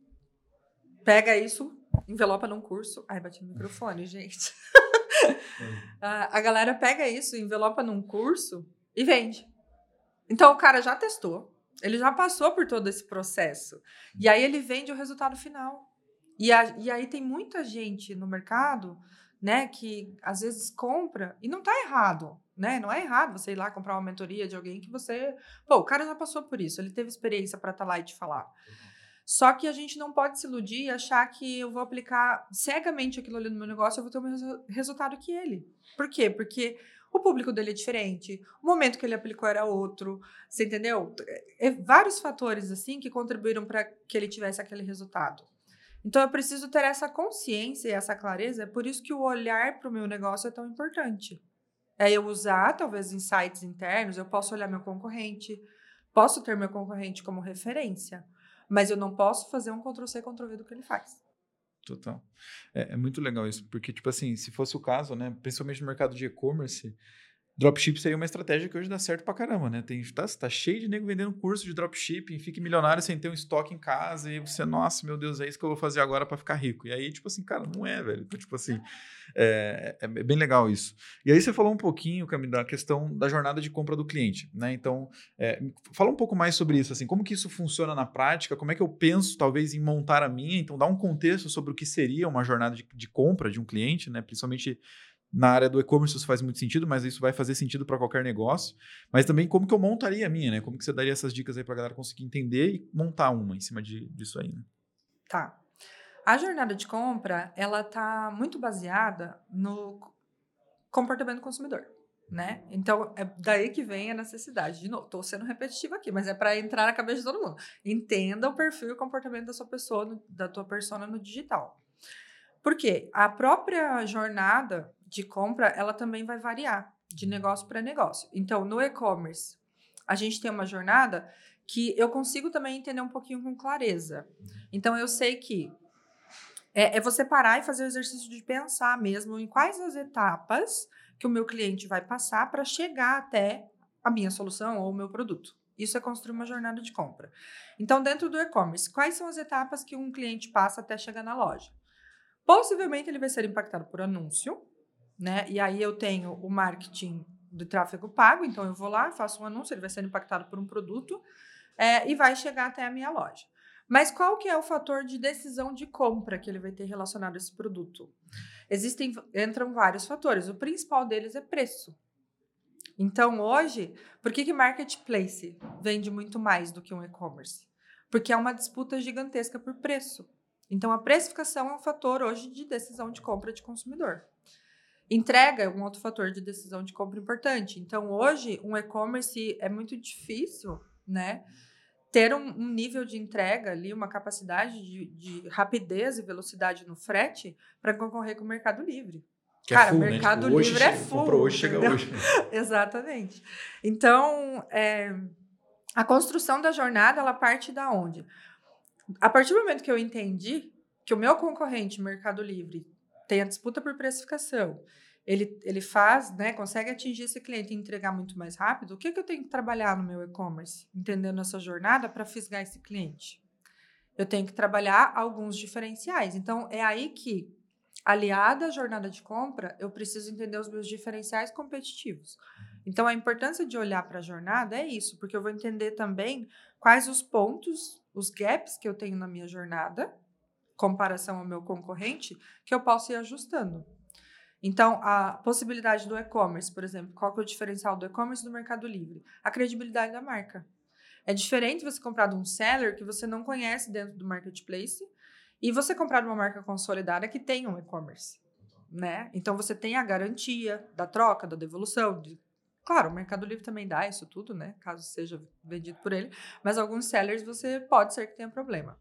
pega isso, envelopa num curso. Ai, bati no microfone, gente. A galera pega isso, envelopa num curso e vende. Então, o cara já testou, ele já passou por todo esse processo. E aí ele vende o resultado final. E aí tem muita gente no mercado, né, que às vezes compra e não tá errado, né? Não é errado você ir lá comprar uma mentoria de alguém que você... o cara já passou por isso, ele teve experiência para estar lá e te falar. Só que a gente não pode se iludir e achar que eu vou aplicar cegamente aquilo ali no meu negócio e eu vou ter o mesmo resultado que ele. Por quê? Porque o público dele é diferente, o momento que ele aplicou era outro, você entendeu? Vários fatores assim que contribuíram para que ele tivesse aquele resultado. Então, eu preciso ter essa consciência e essa clareza, é por isso que o olhar para o meu negócio é tão importante. É eu usar, talvez, insights internos, eu posso olhar meu concorrente, posso ter meu concorrente como referência, mas eu não posso fazer um Ctrl+C, Ctrl+V do que ele faz. Total. É muito legal isso, porque, tipo assim, se fosse o caso, né, principalmente no mercado de e-commerce, dropship seria uma estratégia que hoje dá certo pra caramba, né? Tá cheio de nego vendendo curso de dropshipping, fique milionário sem ter um estoque em casa, e você, nossa, meu Deus, é isso que eu vou fazer agora pra ficar rico. E aí, tipo assim, cara, não é, velho. Então, tipo assim, é bem legal isso. E aí você falou um pouquinho, Camille, da questão da jornada de compra do cliente, né? Então, fala um pouco mais sobre isso, assim, como que isso funciona na prática, como é que eu penso, talvez, em montar a minha, então dá um contexto sobre o que seria uma jornada de compra de um cliente, né? Principalmente na área do e-commerce isso faz muito sentido, mas isso vai fazer sentido para qualquer negócio. Mas também como que eu montaria a minha, né? Como que você daria essas dicas aí para a galera conseguir entender e montar uma em cima disso aí, né? Tá. A jornada de compra, ela tá muito baseada no comportamento do consumidor, né? Então, é daí que vem a necessidade. De novo, estou sendo repetitiva aqui, mas é para entrar na cabeça de todo mundo. Entenda o perfil e o comportamento da sua pessoa, da tua persona no digital. Por quê? A própria jornada de compra, ela também vai variar de negócio para negócio. Então, no e-commerce, a gente tem uma jornada que eu consigo também entender um pouquinho com clareza. Então, eu sei que é você parar e fazer o exercício de pensar mesmo em quais as etapas que o meu cliente vai passar para chegar até a minha solução ou o meu produto. Isso é construir uma jornada de compra. Então, dentro do e-commerce, quais são as etapas que um cliente passa até chegar na loja? Possivelmente ele vai ser impactado por anúncio, né? E aí eu tenho o marketing do tráfego pago, então eu vou lá, faço um anúncio, ele vai ser impactado por um produto e vai chegar até a minha loja. Mas qual que é o fator de decisão de compra que ele vai ter relacionado a esse produto? Entram vários fatores. O principal deles é preço. Então, hoje, por que marketplace vende muito mais do que um e-commerce? Porque é uma disputa gigantesca por preço. Então, a precificação é um fator hoje de decisão de compra de consumidor. Entrega é um outro fator de decisão de compra importante. Então, hoje, um e-commerce é muito difícil, né? Ter um nível de entrega ali, uma capacidade de rapidez e velocidade no frete para concorrer com o Mercado Livre. Que Cara, é full, Mercado né? Tipo, Livre é full. comprou hoje, chega entendeu? hoje. Exatamente. Então, a construção da jornada, ela parte da onde? A partir do momento que eu entendi que o meu concorrente, Mercado Livre, tem a disputa por precificação, ele faz, né, consegue atingir esse cliente e entregar muito mais rápido, o que eu tenho que trabalhar no meu e-commerce? Entendendo essa jornada para fisgar esse cliente. Eu tenho que trabalhar alguns diferenciais. Então, é aí que, aliada à jornada de compra, eu preciso entender os meus diferenciais competitivos. Então, a importância de olhar para a jornada é isso, porque eu vou entender também quais os pontos, os gaps que eu tenho na minha jornada, comparação ao meu concorrente, que eu posso ir ajustando. Então, a possibilidade do e-commerce, por exemplo, qual que é o diferencial do e-commerce e do Mercado Livre? A credibilidade da marca. É diferente você comprar de um seller que você não conhece dentro do marketplace e você comprar de uma marca consolidada que tem um e-commerce, né? Então, você tem a garantia da troca, da devolução. Claro, o Mercado Livre também dá isso tudo, né? Caso seja vendido por ele. Mas alguns sellers você pode ser que tenha problema.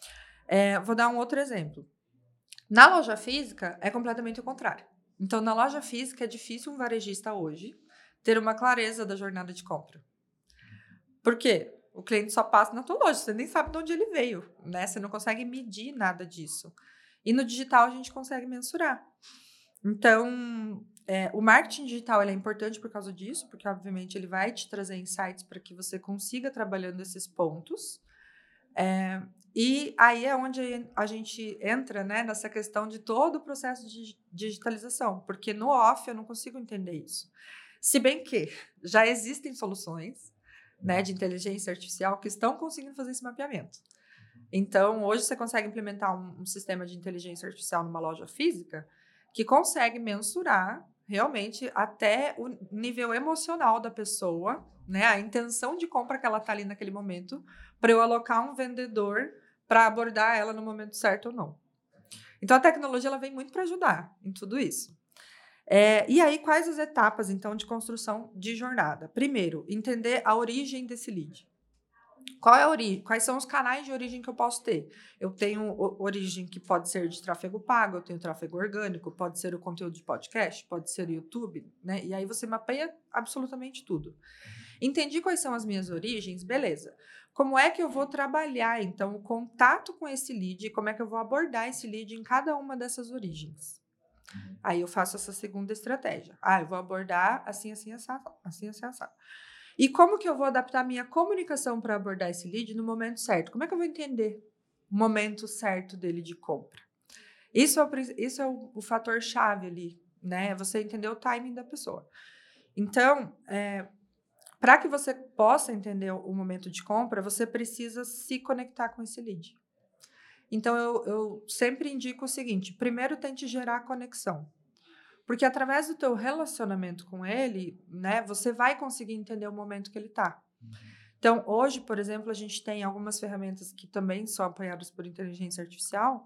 Vou dar um outro exemplo. Na loja física, é completamente o contrário. Então, na loja física, é difícil um varejista hoje ter uma clareza da jornada de compra. Por quê? O cliente só passa na tua loja, você nem sabe de onde ele veio, né? Você não consegue medir nada disso. E no digital, a gente consegue mensurar. Então, o marketing digital ele é importante por causa disso, porque, obviamente, ele vai te trazer insights para que você consiga trabalhando esses pontos. E aí é onde a gente entra, né, nessa questão de todo o processo de digitalização, porque no off eu não consigo entender isso. Se bem que já existem soluções, né, de inteligência artificial que estão conseguindo fazer esse mapeamento. Então, hoje você consegue implementar um sistema de inteligência artificial numa loja física que consegue mensurar realmente até o nível emocional da pessoa, né, a intenção de compra que ela está ali naquele momento, para eu alocar um vendedor para abordar ela no momento certo ou não. Então, a tecnologia ela vem muito para ajudar em tudo isso. E aí, quais as etapas, então, de construção de jornada? Primeiro, entender a origem desse lead. Qual é a origem? Quais são os canais de origem que eu posso ter? Eu tenho origem que pode ser de tráfego pago, eu tenho tráfego orgânico, pode ser o conteúdo de podcast, pode ser o YouTube, né? E aí você mapeia absolutamente tudo. Entendi quais são as minhas origens, beleza. como é que eu vou trabalhar, então, o contato com esse lead, como é que eu vou abordar esse lead em cada uma dessas origens. Aí eu faço essa segunda estratégia. Eu vou abordar assim, assim, assado, assim, assim, assado. E como que eu vou adaptar a minha comunicação para abordar esse lead no momento certo? Como é que eu vou entender o momento certo dele de compra? Isso é o fator-chave ali, né? Você entender o timing da pessoa. Então, para que você possa entender o momento de compra, você precisa se conectar com esse lead. Então, eu sempre indico o seguinte: primeiro, tente gerar conexão. Porque através do teu relacionamento com ele, né, você vai conseguir entender o momento que ele está. Então, hoje, por exemplo, a gente tem algumas ferramentas que também são apoiadas por inteligência artificial,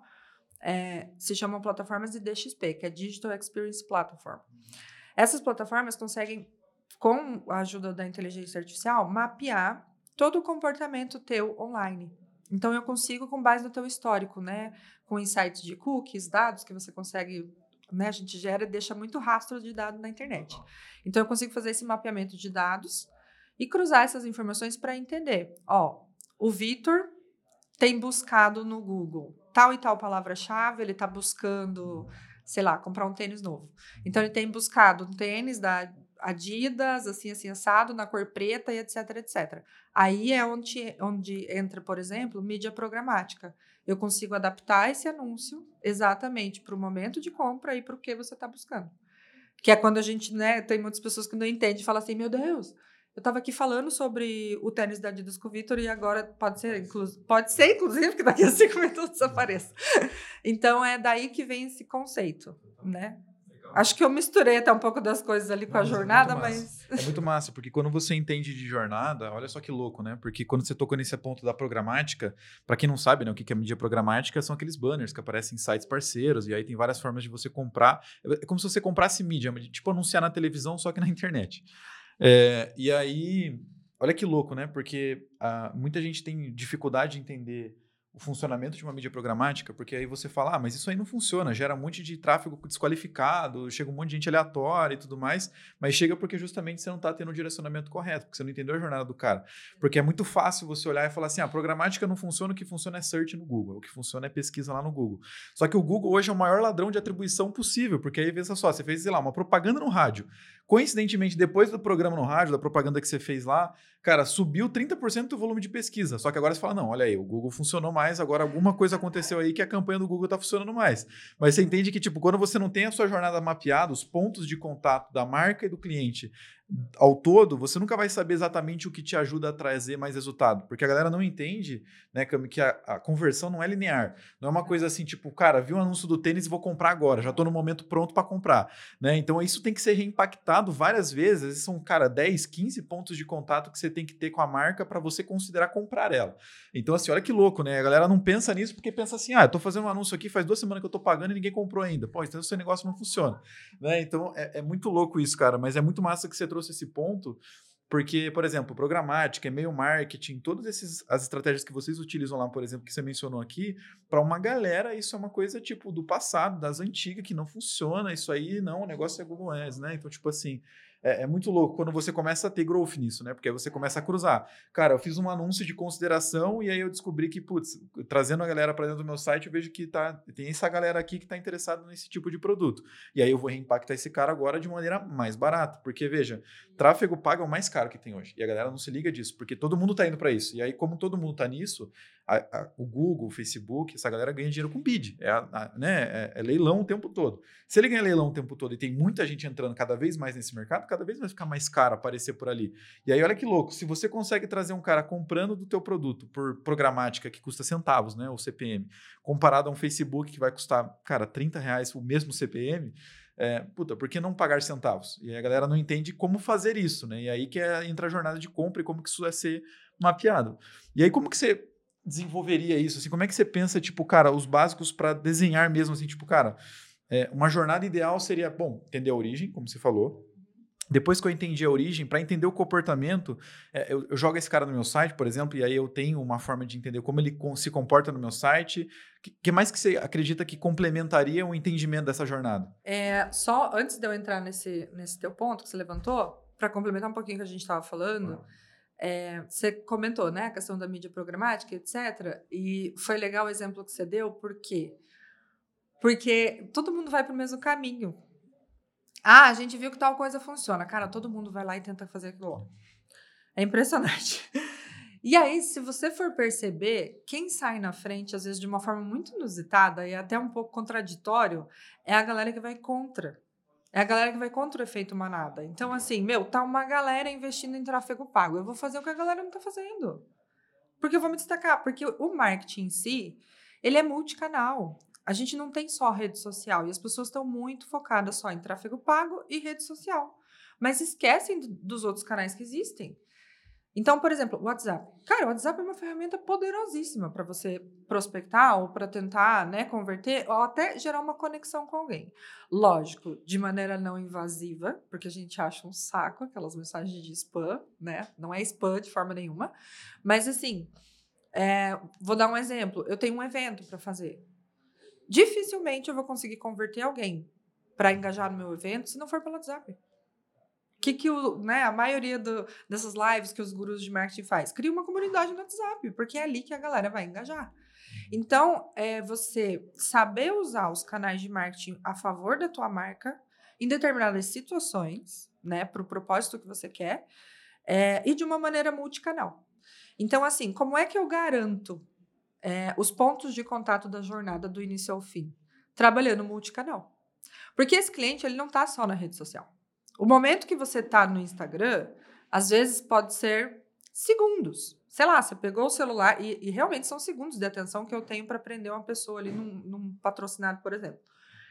se chamam plataformas de DXP, que é Digital Experience Platform. Essas plataformas conseguem, com a ajuda da inteligência artificial, mapear todo o comportamento teu online. Então, eu consigo, com base no teu histórico, né, com insights de cookies, dados que você consegue, né, a gente gera e deixa muito rastro de dados na internet. Então, eu consigo fazer esse mapeamento de dados e cruzar essas informações para entender. O Vitor tem buscado no Google tal e tal palavra-chave, ele está buscando, sei lá, comprar um tênis novo. Então, ele tem buscado um tênis da Adidas, assim, assim, assado, na cor preta e etc, etc. Aí é onde entra, por exemplo, mídia programática. Eu consigo adaptar esse anúncio exatamente para o momento de compra e para o que você está buscando. Que é quando a gente, né, tem muitas pessoas que não entendem e falam assim, meu Deus, eu estava aqui falando sobre o tênis da Adidas com o Vitor e agora pode ser, inclusive, que daqui a 5 minutos apareça. Então, é daí que vem esse conceito, né? Acho que eu misturei até um pouco das coisas ali com a jornada, mas... É muito massa, porque quando você entende de jornada, olha só que louco, né? Porque quando você tocou nesse ponto da programática, para quem não sabe, né, o que é mídia programática, são aqueles banners que aparecem em sites parceiros, e aí tem várias formas de você comprar. É como se você comprasse mídia, tipo anunciar na televisão, só que na internet. E aí, olha que louco, né? Porque muita gente tem dificuldade de entender o funcionamento de uma mídia programática, porque aí você fala, mas isso aí não funciona, gera um monte de tráfego desqualificado, chega um monte de gente aleatória e tudo mais, mas chega porque justamente você não está tendo o direcionamento correto, porque você não entendeu a jornada do cara. Porque é muito fácil você olhar e falar assim, a programática não funciona, o que funciona é search no Google, o que funciona é pesquisa lá no Google. Só que o Google hoje é o maior ladrão de atribuição possível, porque aí, veja só, você fez, sei lá, uma propaganda no rádio. Coincidentemente, depois do programa no rádio, da propaganda que você fez lá, cara, subiu 30% do volume de pesquisa. Só que agora você fala, não, olha aí, o Google funcionou mais, agora alguma coisa aconteceu aí que a campanha do Google está funcionando mais. Mas você entende que, tipo, quando você não tem a sua jornada mapeada, os pontos de contato da marca e do cliente ao todo, você nunca vai saber exatamente o que te ajuda a trazer mais resultado. Porque a galera não entende, né, Cami, que a conversão não é linear. Não é uma coisa assim, tipo, cara, vi um anúncio do tênis e vou comprar agora, já estou no momento pronto para comprar. Né? Então, isso tem que ser reimpactado várias vezes. São, cara, 10, 15 pontos de contato que você tem que ter com a marca para você considerar comprar ela. Então, assim, olha que louco, né? A galera não pensa nisso porque pensa assim, eu tô fazendo um anúncio aqui, faz 2 semanas que eu tô pagando e ninguém comprou ainda. Pô, então o seu negócio não funciona. Né? Então, é muito louco isso, cara. Mas é muito massa que você trouxe esse ponto, porque, por exemplo, programática, e-mail marketing, todas as estratégias que vocês utilizam lá, por exemplo, que você mencionou aqui, para uma galera isso é uma coisa tipo do passado, das antigas, que não funciona, isso aí não, o negócio é Google Ads, né? Então, tipo assim, é muito louco quando você começa a ter growth nisso, né? Porque aí você começa a cruzar. Cara, eu fiz um anúncio de consideração e aí eu descobri que, putz, trazendo a galera para dentro do meu site, eu vejo que tem essa galera aqui que está interessada nesse tipo de produto. E aí eu vou reimpactar esse cara agora de maneira mais barata. Porque, veja, tráfego pago é o mais caro que tem hoje. E a galera não se liga disso, porque todo mundo está indo para isso. E aí, como todo mundo está nisso, o Google, o Facebook, essa galera ganha dinheiro com bid. Né? É leilão o tempo todo. Se ele ganha leilão o tempo todo e tem muita gente entrando cada vez mais nesse mercado, cada vez vai ficar mais caro aparecer por ali. E aí, olha que louco, se você consegue trazer um cara comprando do teu produto por programática que custa centavos, né, o CPM, comparado a um Facebook que vai custar, cara, R$30 o mesmo CPM, por que não pagar centavos? E aí a galera não entende como fazer isso, né? E aí que entra a jornada de compra e como que isso vai ser mapeado. E aí como que você desenvolveria isso? Assim, como é que você pensa, tipo, cara, os básicos para desenhar mesmo, assim, tipo, cara, uma jornada ideal seria, bom, entender a origem, como você falou. Depois que eu entendi a origem, para entender o comportamento, eu jogo esse cara no meu site, por exemplo, e aí eu tenho uma forma de entender como ele se comporta no meu site. O que mais que você acredita que complementaria o entendimento dessa jornada? Só antes de eu entrar nesse teu ponto que você levantou, para complementar um pouquinho o que a gente estava falando, Você comentou, né, a questão da mídia programática, etc. E foi legal o exemplo que você deu, por quê? Porque todo mundo vai para o mesmo caminho. A gente viu que tal coisa funciona. Cara, todo mundo vai lá e tenta fazer aquilo. É impressionante. E aí, se você for perceber, quem sai na frente, às vezes de uma forma muito inusitada e até um pouco contraditório, é a galera que vai contra. É a galera que vai contra o efeito manada. Então, assim, tá uma galera investindo em tráfego pago. Eu vou fazer o que a galera não tá fazendo. Porque eu vou me destacar. Porque o marketing em si, ele é multicanal. A gente não tem só rede social. E as pessoas estão muito focadas só em tráfego pago e rede social. Mas esquecem dos outros canais que existem. Então, por exemplo, o WhatsApp. Cara, o WhatsApp é uma ferramenta poderosíssima para você prospectar ou para tentar, né, converter ou até gerar uma conexão com alguém. Lógico, de maneira não invasiva, porque a gente acha um saco aquelas mensagens de spam, né? Não é spam de forma nenhuma. Mas, assim, vou dar um exemplo. Eu tenho um evento para fazer. Dificilmente eu vou conseguir converter alguém para engajar no meu evento se não for pelo WhatsApp. A maioria dessas lives que os gurus de marketing faz? Cria uma comunidade no WhatsApp, porque é ali que a galera vai engajar. Então, você saber usar os canais de marketing a favor da tua marca em determinadas situações, né, para o propósito que você quer, e de uma maneira multicanal. Então, assim, como é que eu garanto os pontos de contato da jornada do início ao fim? Trabalhando multicanal. Porque esse cliente, ele não está só na rede social. O momento que você está no Instagram, às vezes pode ser segundos. Sei lá, você pegou o celular e realmente são segundos de atenção que eu tenho para prender uma pessoa ali num patrocinado, por exemplo.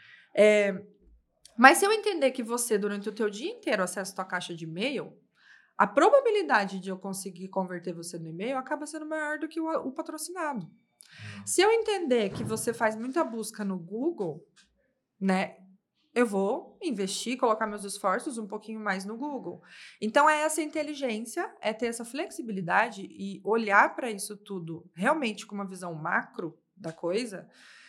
Mas se eu entender que você, durante o teu dia inteiro, acessa a tua caixa de e-mail, a probabilidade de eu conseguir converter você no e-mail acaba sendo maior do que o patrocinado. Se eu entender que você faz muita busca no Google, né? Eu vou investir, colocar meus esforços um pouquinho mais no Google. Então, é essa inteligência, é ter essa flexibilidade e olhar para isso tudo realmente com uma visão macro da coisa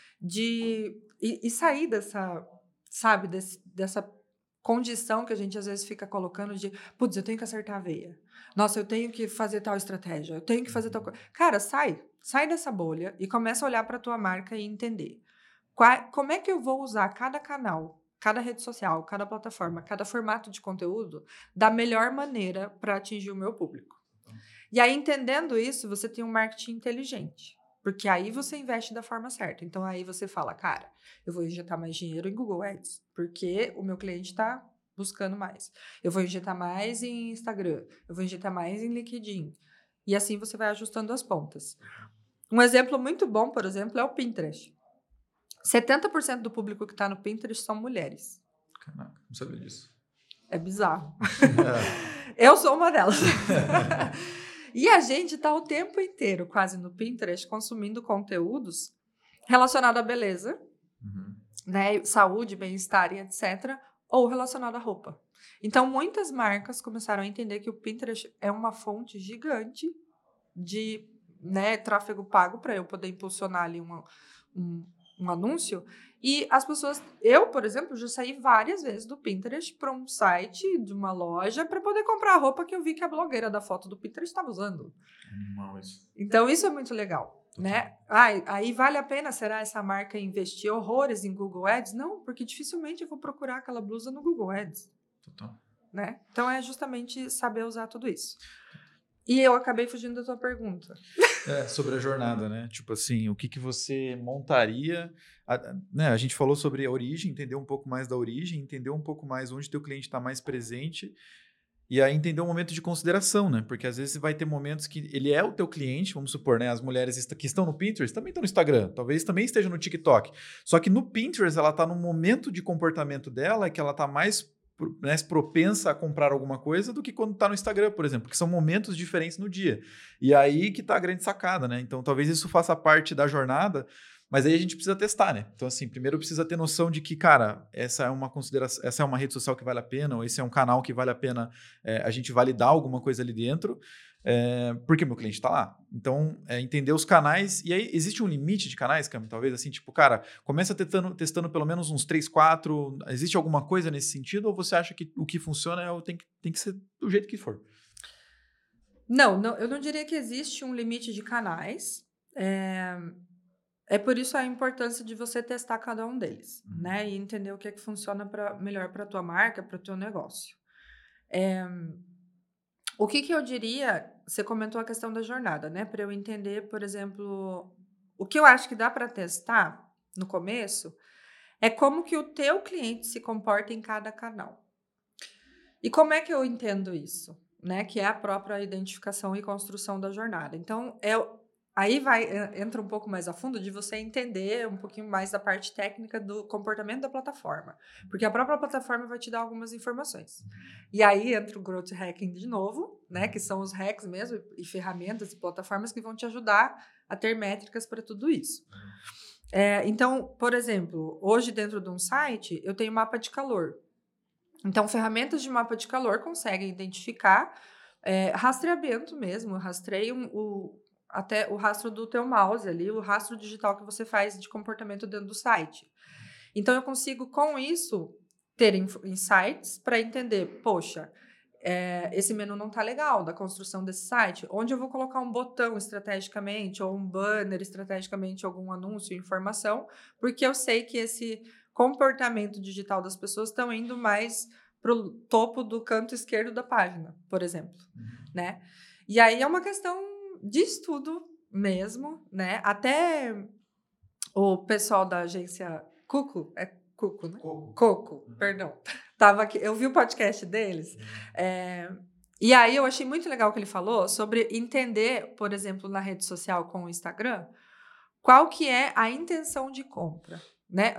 e sair dessa, sabe, dessa condição que a gente às vezes fica colocando de, putz, eu tenho que acertar a veia. Nossa, eu tenho que fazer tal estratégia, eu tenho que fazer tal coisa. Cara, sai dessa bolha e começa a olhar para a tua marca e entender como é que eu vou usar cada canal, cada rede social, cada plataforma, cada formato de conteúdo da melhor maneira para atingir o meu público. E aí, entendendo isso, você tem um marketing inteligente. Porque aí você investe da forma certa. Então, aí você fala, cara, eu vou injetar mais dinheiro em Google Ads, porque o meu cliente está buscando mais. Eu vou injetar mais em Instagram, eu vou injetar mais em LinkedIn. E assim você vai ajustando as pontas. Um exemplo muito bom, por exemplo, é o Pinterest. 70% do público que está no Pinterest são mulheres. Caraca, não sabia disso. É bizarro. Eu sou uma delas. E a gente está o tempo inteiro quase no Pinterest consumindo conteúdos relacionados à beleza, né, saúde, bem-estar e etc., ou relacionado à roupa. Então, muitas marcas começaram a entender que o Pinterest é uma fonte gigante de, né, tráfego pago para eu poder impulsionar ali um anúncio, e as pessoas, eu, por exemplo, já saí várias vezes do Pinterest para um site de uma loja para poder comprar a roupa que eu vi que a blogueira da foto do Pinterest estava usando. Animal isso. Então, isso é muito legal, né? Aí vale a pena, será, essa marca investir horrores em Google Ads? Não, porque dificilmente eu vou procurar aquela blusa no Google Ads. Total. Né? Então, é justamente saber usar tudo isso. E eu acabei fugindo da tua pergunta. Sobre a jornada, né? Tipo assim, o que você montaria... né? A gente falou sobre a origem, entender um pouco mais da origem, entender um pouco mais onde teu cliente está mais presente e aí entender um momento de consideração, né? Porque às vezes vai ter momentos que ele é o teu cliente, vamos supor, né? As mulheres que estão no Pinterest também estão no Instagram, talvez também estejam no TikTok. Só que no Pinterest ela está num momento de comportamento dela que ela está mais propensa a comprar alguma coisa do que quando está no Instagram, por exemplo, porque são momentos diferentes no dia. E aí que está a grande sacada, né? Então, talvez isso faça parte da jornada, mas aí a gente precisa testar, né? Então, assim, primeiro precisa ter noção de que, cara, essa é uma rede social que vale a pena, ou esse é um canal que vale a pena a gente validar alguma coisa ali dentro, porque meu cliente está lá. Então, entender os canais. E aí, existe um limite de canais, Cami? Talvez assim, tipo, cara, começa testando pelo menos uns 3, 4. Existe alguma coisa nesse sentido? Ou você acha que o que funciona tem que ser do jeito que for? Não, eu não diria que existe um limite de canais. É por isso a importância de você testar cada um deles, né? E entender o que é que funciona melhor para a tua marca, para o teu negócio. O que eu diria, você comentou a questão da jornada, né? Para eu entender, por exemplo, o que eu acho que dá para testar no começo é como que o teu cliente se comporta em cada canal. E como é que eu entendo isso? Né? Que é a própria identificação e construção da jornada. Então, aí entra um pouco mais a fundo de você entender um pouquinho mais da parte técnica do comportamento da plataforma. Porque a própria plataforma vai te dar algumas informações. E aí entra o Growth Hacking de novo, né? Que são os hacks mesmo, e ferramentas e plataformas que vão te ajudar a ter métricas para tudo isso. Então, por exemplo, hoje dentro de um site, eu tenho mapa de calor. Então, ferramentas de mapa de calor conseguem identificar rastreamento mesmo, rastreio até o rastro do teu mouse ali, o rastro digital que você faz de comportamento dentro do site. Então, eu consigo, com isso, ter insights para entender, poxa, esse menu não está legal da construção desse site, onde eu vou colocar um botão estrategicamente, ou um banner estrategicamente, algum anúncio, informação, porque eu sei que esse comportamento digital das pessoas estão indo mais para o topo do canto esquerdo da página, por exemplo, né? E aí é uma questão de estudo mesmo, né? Até o pessoal da agência Cuco, Cuco, né? Coco, perdão. Tava aqui, eu vi o podcast deles, e aí eu achei muito legal o que ele falou sobre entender, por exemplo, na rede social com o Instagram, qual que é a intenção de compra, né?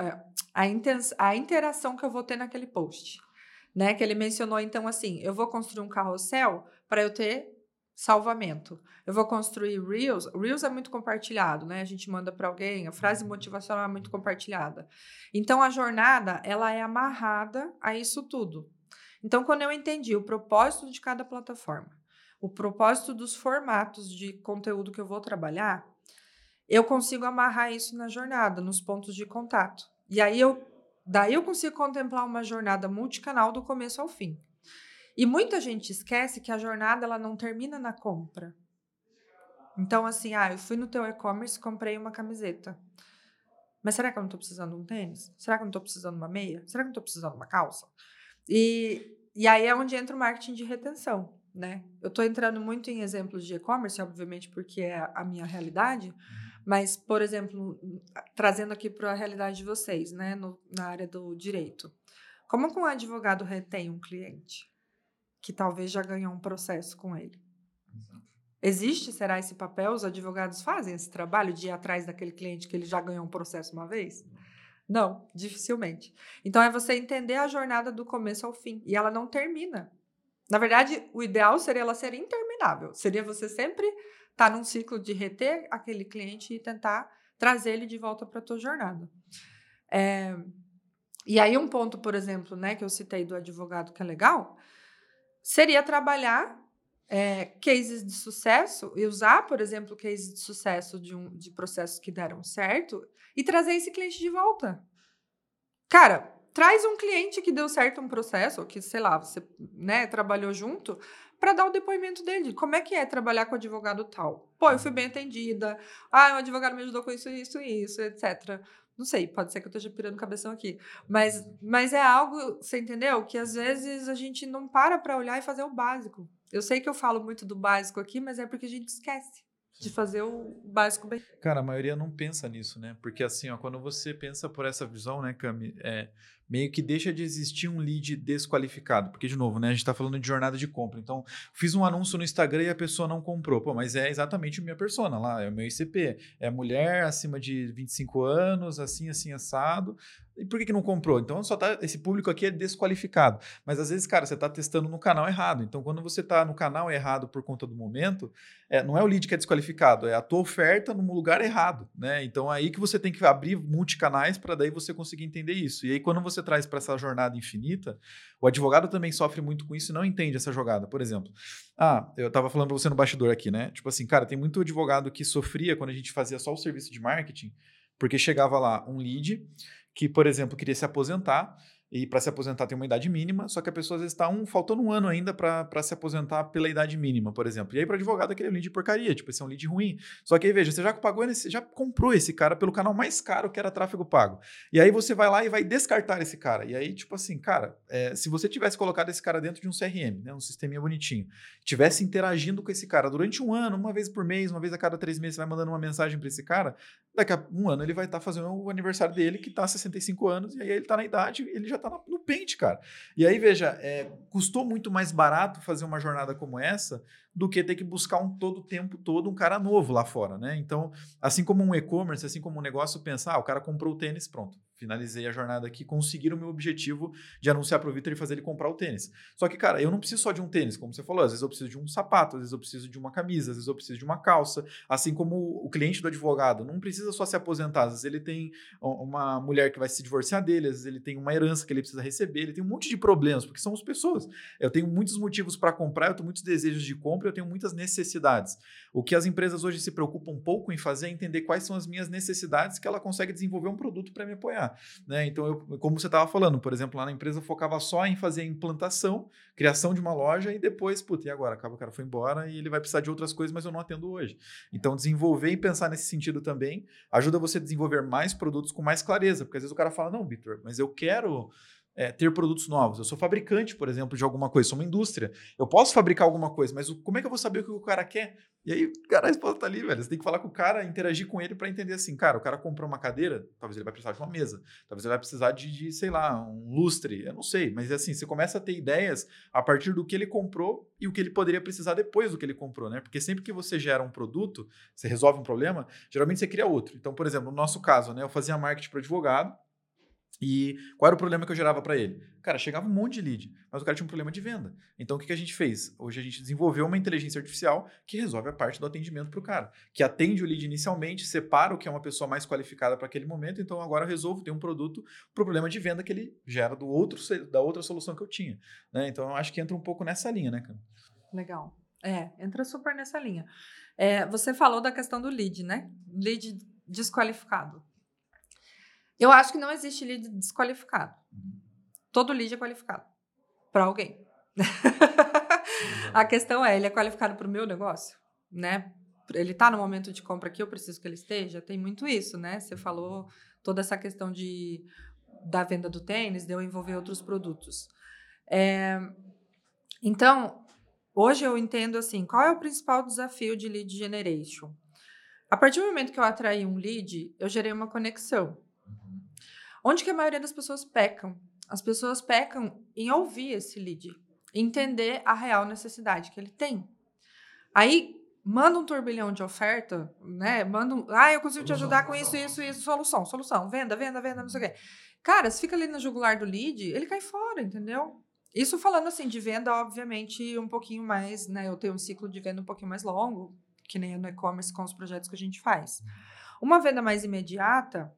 A interação que eu vou ter naquele post, né? Que ele mencionou, então, assim, eu vou construir um carrossel para eu ter salvamento. Eu vou construir Reels. Reels é muito compartilhado, né? A gente manda para alguém, a frase motivacional é muito compartilhada. Então, a jornada, ela é amarrada a isso tudo. Então, quando eu entendi o propósito de cada plataforma, o propósito dos formatos de conteúdo que eu vou trabalhar, eu consigo amarrar isso na jornada, nos pontos de contato. E aí, daí eu consigo contemplar uma jornada multicanal do começo ao fim. E muita gente esquece que a jornada ela não termina na compra. Então, assim, eu fui no teu e-commerce e comprei uma camiseta. Mas será que eu não estou precisando de um tênis? Será que eu não estou precisando de uma meia? Será que eu não estou precisando de uma calça? E aí é onde entra o marketing de retenção, né? Eu estou entrando muito em exemplos de e-commerce, obviamente, porque é a minha realidade. Mas, por exemplo, trazendo aqui para a realidade de vocês, né? Na área do direito. Como que um advogado retém um cliente que talvez já ganhou um processo com ele? Será esse papel? Os advogados fazem esse trabalho de ir atrás daquele cliente que ele já ganhou um processo uma vez? Não, dificilmente. Então, é você entender a jornada do começo ao fim. E ela não termina. Na verdade, o ideal seria ela ser interminável. Seria você sempre estar num ciclo de reter aquele cliente e tentar trazer ele de volta para a tua jornada. E aí, um ponto, por exemplo, né, que eu citei do advogado que é legal, seria trabalhar cases de sucesso e usar, por exemplo, cases de sucesso de processos que deram certo e trazer esse cliente de volta. Cara, traz um cliente que deu certo um processo, ou que, sei lá, você trabalhou junto, para dar o depoimento dele. Como é que é trabalhar com o advogado tal? Pô, eu fui bem atendida. O advogado me ajudou com isso, etc. Não sei, pode ser que eu esteja pirando cabeção aqui. Mas é algo, você entendeu? Que às vezes a gente não para olhar e fazer o básico. Eu sei que eu falo muito do básico aqui, mas é porque a gente esquece de fazer o básico bem. Cara, a maioria não pensa nisso, né? Porque assim, quando você pensa por essa visão, né, Cami, meio que deixa de existir um lead desqualificado. Porque, de novo, né, a gente está falando de jornada de compra. Então, fiz um anúncio no Instagram e a pessoa não comprou. Pô, mas é exatamente a minha persona lá, é o meu ICP. É mulher acima de 25 anos, assim, assado. E por que não comprou? Então, esse público aqui é desqualificado. Mas, às vezes, cara, você está testando no canal errado. Então, quando você está no canal errado por conta do momento, não é o lead que é desqualificado, é a tua oferta no lugar errado, né? Então, aí que você tem que abrir multicanais para daí você conseguir entender isso. E aí, quando você traz para essa jornada infinita, o advogado também sofre muito com isso e não entende essa jogada. Por exemplo, eu estava falando para você no bastidor aqui, né? Tipo assim, cara, tem muito advogado que sofria quando a gente fazia só o serviço de marketing, porque chegava lá um lead que, por exemplo, queria se aposentar e para se aposentar tem uma idade mínima, só que a pessoa às vezes está faltando um ano ainda para se aposentar pela idade mínima, por exemplo. E aí para advogado aquele é um lead de porcaria, tipo, esse é um lead ruim. Só que aí veja, você já comprou esse cara pelo canal mais caro que era tráfego pago. E aí você vai lá e vai descartar esse cara. E aí, tipo assim, cara, se você tivesse colocado esse cara dentro de um CRM, né, um sisteminha bonitinho, tivesse interagindo com esse cara durante um ano, uma vez por mês, uma vez a cada 3 meses, você vai mandando uma mensagem para esse cara, daqui a um ano ele vai estar fazendo o aniversário dele, que está há 65 anos, e aí ele está na idade, ele já está no pente, cara. E aí, veja, custou muito mais barato fazer uma jornada como essa do que ter que buscar o tempo todo um cara novo lá fora, né? Então, assim como um e-commerce, assim como um negócio, pensar, o cara comprou o tênis, pronto, finalizei a jornada aqui, conseguir o meu objetivo de anunciar para o Vitor e fazer ele comprar o tênis. Só que, cara, eu não preciso só de um tênis, como você falou, às vezes eu preciso de um sapato, às vezes eu preciso de uma camisa, às vezes eu preciso de uma calça, assim como o cliente do advogado não precisa só se aposentar, às vezes ele tem uma mulher que vai se divorciar dele, às vezes ele tem uma herança que ele precisa receber, ele tem um monte de problemas, porque somos pessoas. Eu tenho muitos motivos para comprar, eu tenho muitos desejos de compra, eu tenho muitas necessidades. O que as empresas hoje se preocupam um pouco em fazer é entender quais são as minhas necessidades, que ela consegue desenvolver um produto para me apoiar, né? Então, como você estava falando, por exemplo, lá na empresa eu focava só em fazer a implantação, criação de uma loja e depois, e agora? Acaba o cara foi embora e ele vai precisar de outras coisas, mas eu não atendo hoje. Então, desenvolver e pensar nesse sentido também ajuda você a desenvolver mais produtos com mais clareza, porque às vezes o cara fala, não, Vitor, mas eu quero ter produtos novos. Eu sou fabricante, por exemplo, de alguma coisa, sou uma indústria. Eu posso fabricar alguma coisa, mas como é que eu vou saber o que o cara quer? E aí, cara, a resposta tá ali, velho. Você tem que falar com o cara, interagir com ele para entender assim, cara, o cara comprou uma cadeira, talvez ele vai precisar de uma mesa, talvez ele vai precisar de, sei lá, um lustre, eu não sei, mas assim, você começa a ter ideias a partir do que ele comprou e o que ele poderia precisar depois do que ele comprou, né? Porque sempre que você gera um produto, você resolve um problema, geralmente você cria outro. Então, por exemplo, no nosso caso, né, eu fazia marketing para advogado. E qual era o problema que eu gerava para ele? Cara, chegava um monte de lead, mas o cara tinha um problema de venda. Então, o que a gente fez? Hoje a gente desenvolveu uma inteligência artificial que resolve a parte do atendimento para o cara, que atende o lead inicialmente, separa o que é uma pessoa mais qualificada para aquele momento, então agora eu resolvo ter um produto para o problema de venda que ele gera da outra solução que eu tinha, né? Então, eu acho que entra um pouco nessa linha, né, cara? Legal. Entra super nessa linha. Você falou da questão do lead, né? Lead desqualificado. Eu acho que não existe lead desqualificado. Todo lead é qualificado para alguém. A questão ele é qualificado para o meu negócio, né? Ele está no momento de compra que eu preciso que ele esteja. Tem muito isso, né? Você falou toda essa questão da venda do tênis, de eu envolver outros produtos. Então, hoje eu entendo assim, qual é o principal desafio de lead generation? A partir do momento que eu atraí um lead, eu gerei uma conexão. Onde que a maioria das pessoas pecam? As pessoas pecam em ouvir esse lead, entender a real necessidade que ele tem. Aí, manda um turbilhão de oferta, né? Eu consigo te ajudar com isso, solução, venda, não sei o quê. Cara, se fica ali no jugular do lead, ele cai fora, entendeu? Isso falando assim de venda, obviamente, um pouquinho mais, né? Eu tenho um ciclo de venda um pouquinho mais longo, que nem no e-commerce com os projetos que a gente faz. Uma venda mais imediata,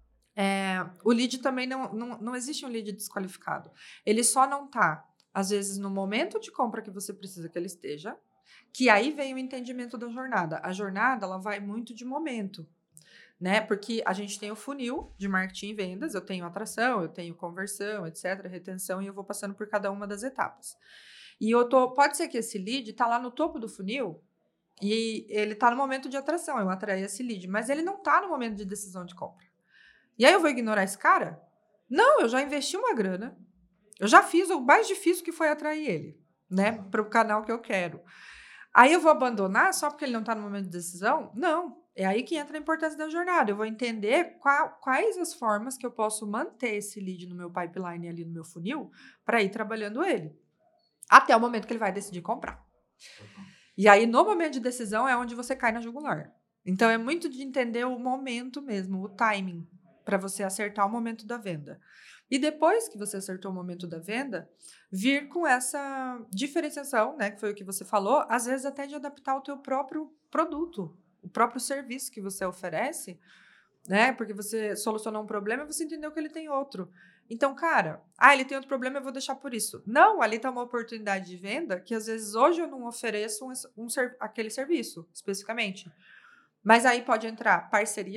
o lead também não existe um lead desqualificado. Ele só não está, às vezes, no momento de compra que você precisa que ele esteja, que aí vem o entendimento da jornada. A jornada, ela vai muito de momento, né? Porque a gente tem o funil de marketing e vendas, eu tenho atração, eu tenho conversão, etc., retenção, e eu vou passando por cada uma das etapas. E pode ser que esse lead está lá no topo do funil e ele está no momento de atração, eu atraí esse lead, mas ele não está no momento de decisão de compra. E aí eu vou ignorar esse cara? Não, eu já investi uma grana. Eu já fiz o mais difícil que foi atrair ele, né? Para o canal que eu quero. Aí eu vou abandonar só porque ele não está no momento de decisão? Não. É aí que entra a importância da jornada. Eu vou entender quais as formas que eu posso manter esse lead no meu pipeline ali no meu funil para ir trabalhando ele. Até o momento que ele vai decidir comprar. E aí, no momento de decisão, é onde você cai na jugular. Então, é muito de entender o momento mesmo, o timing, para você acertar o momento da venda. E depois que você acertou o momento da venda, vir com essa diferenciação, né, que foi o que você falou, às vezes até de adaptar o teu próprio produto, o próprio serviço que você oferece, né, porque você solucionou um problema e você entendeu que ele tem outro. Então, cara, ele tem outro problema, eu vou deixar por isso. Não, ali está uma oportunidade de venda que às vezes hoje eu não ofereço aquele serviço, especificamente. Mas aí pode entrar parceria.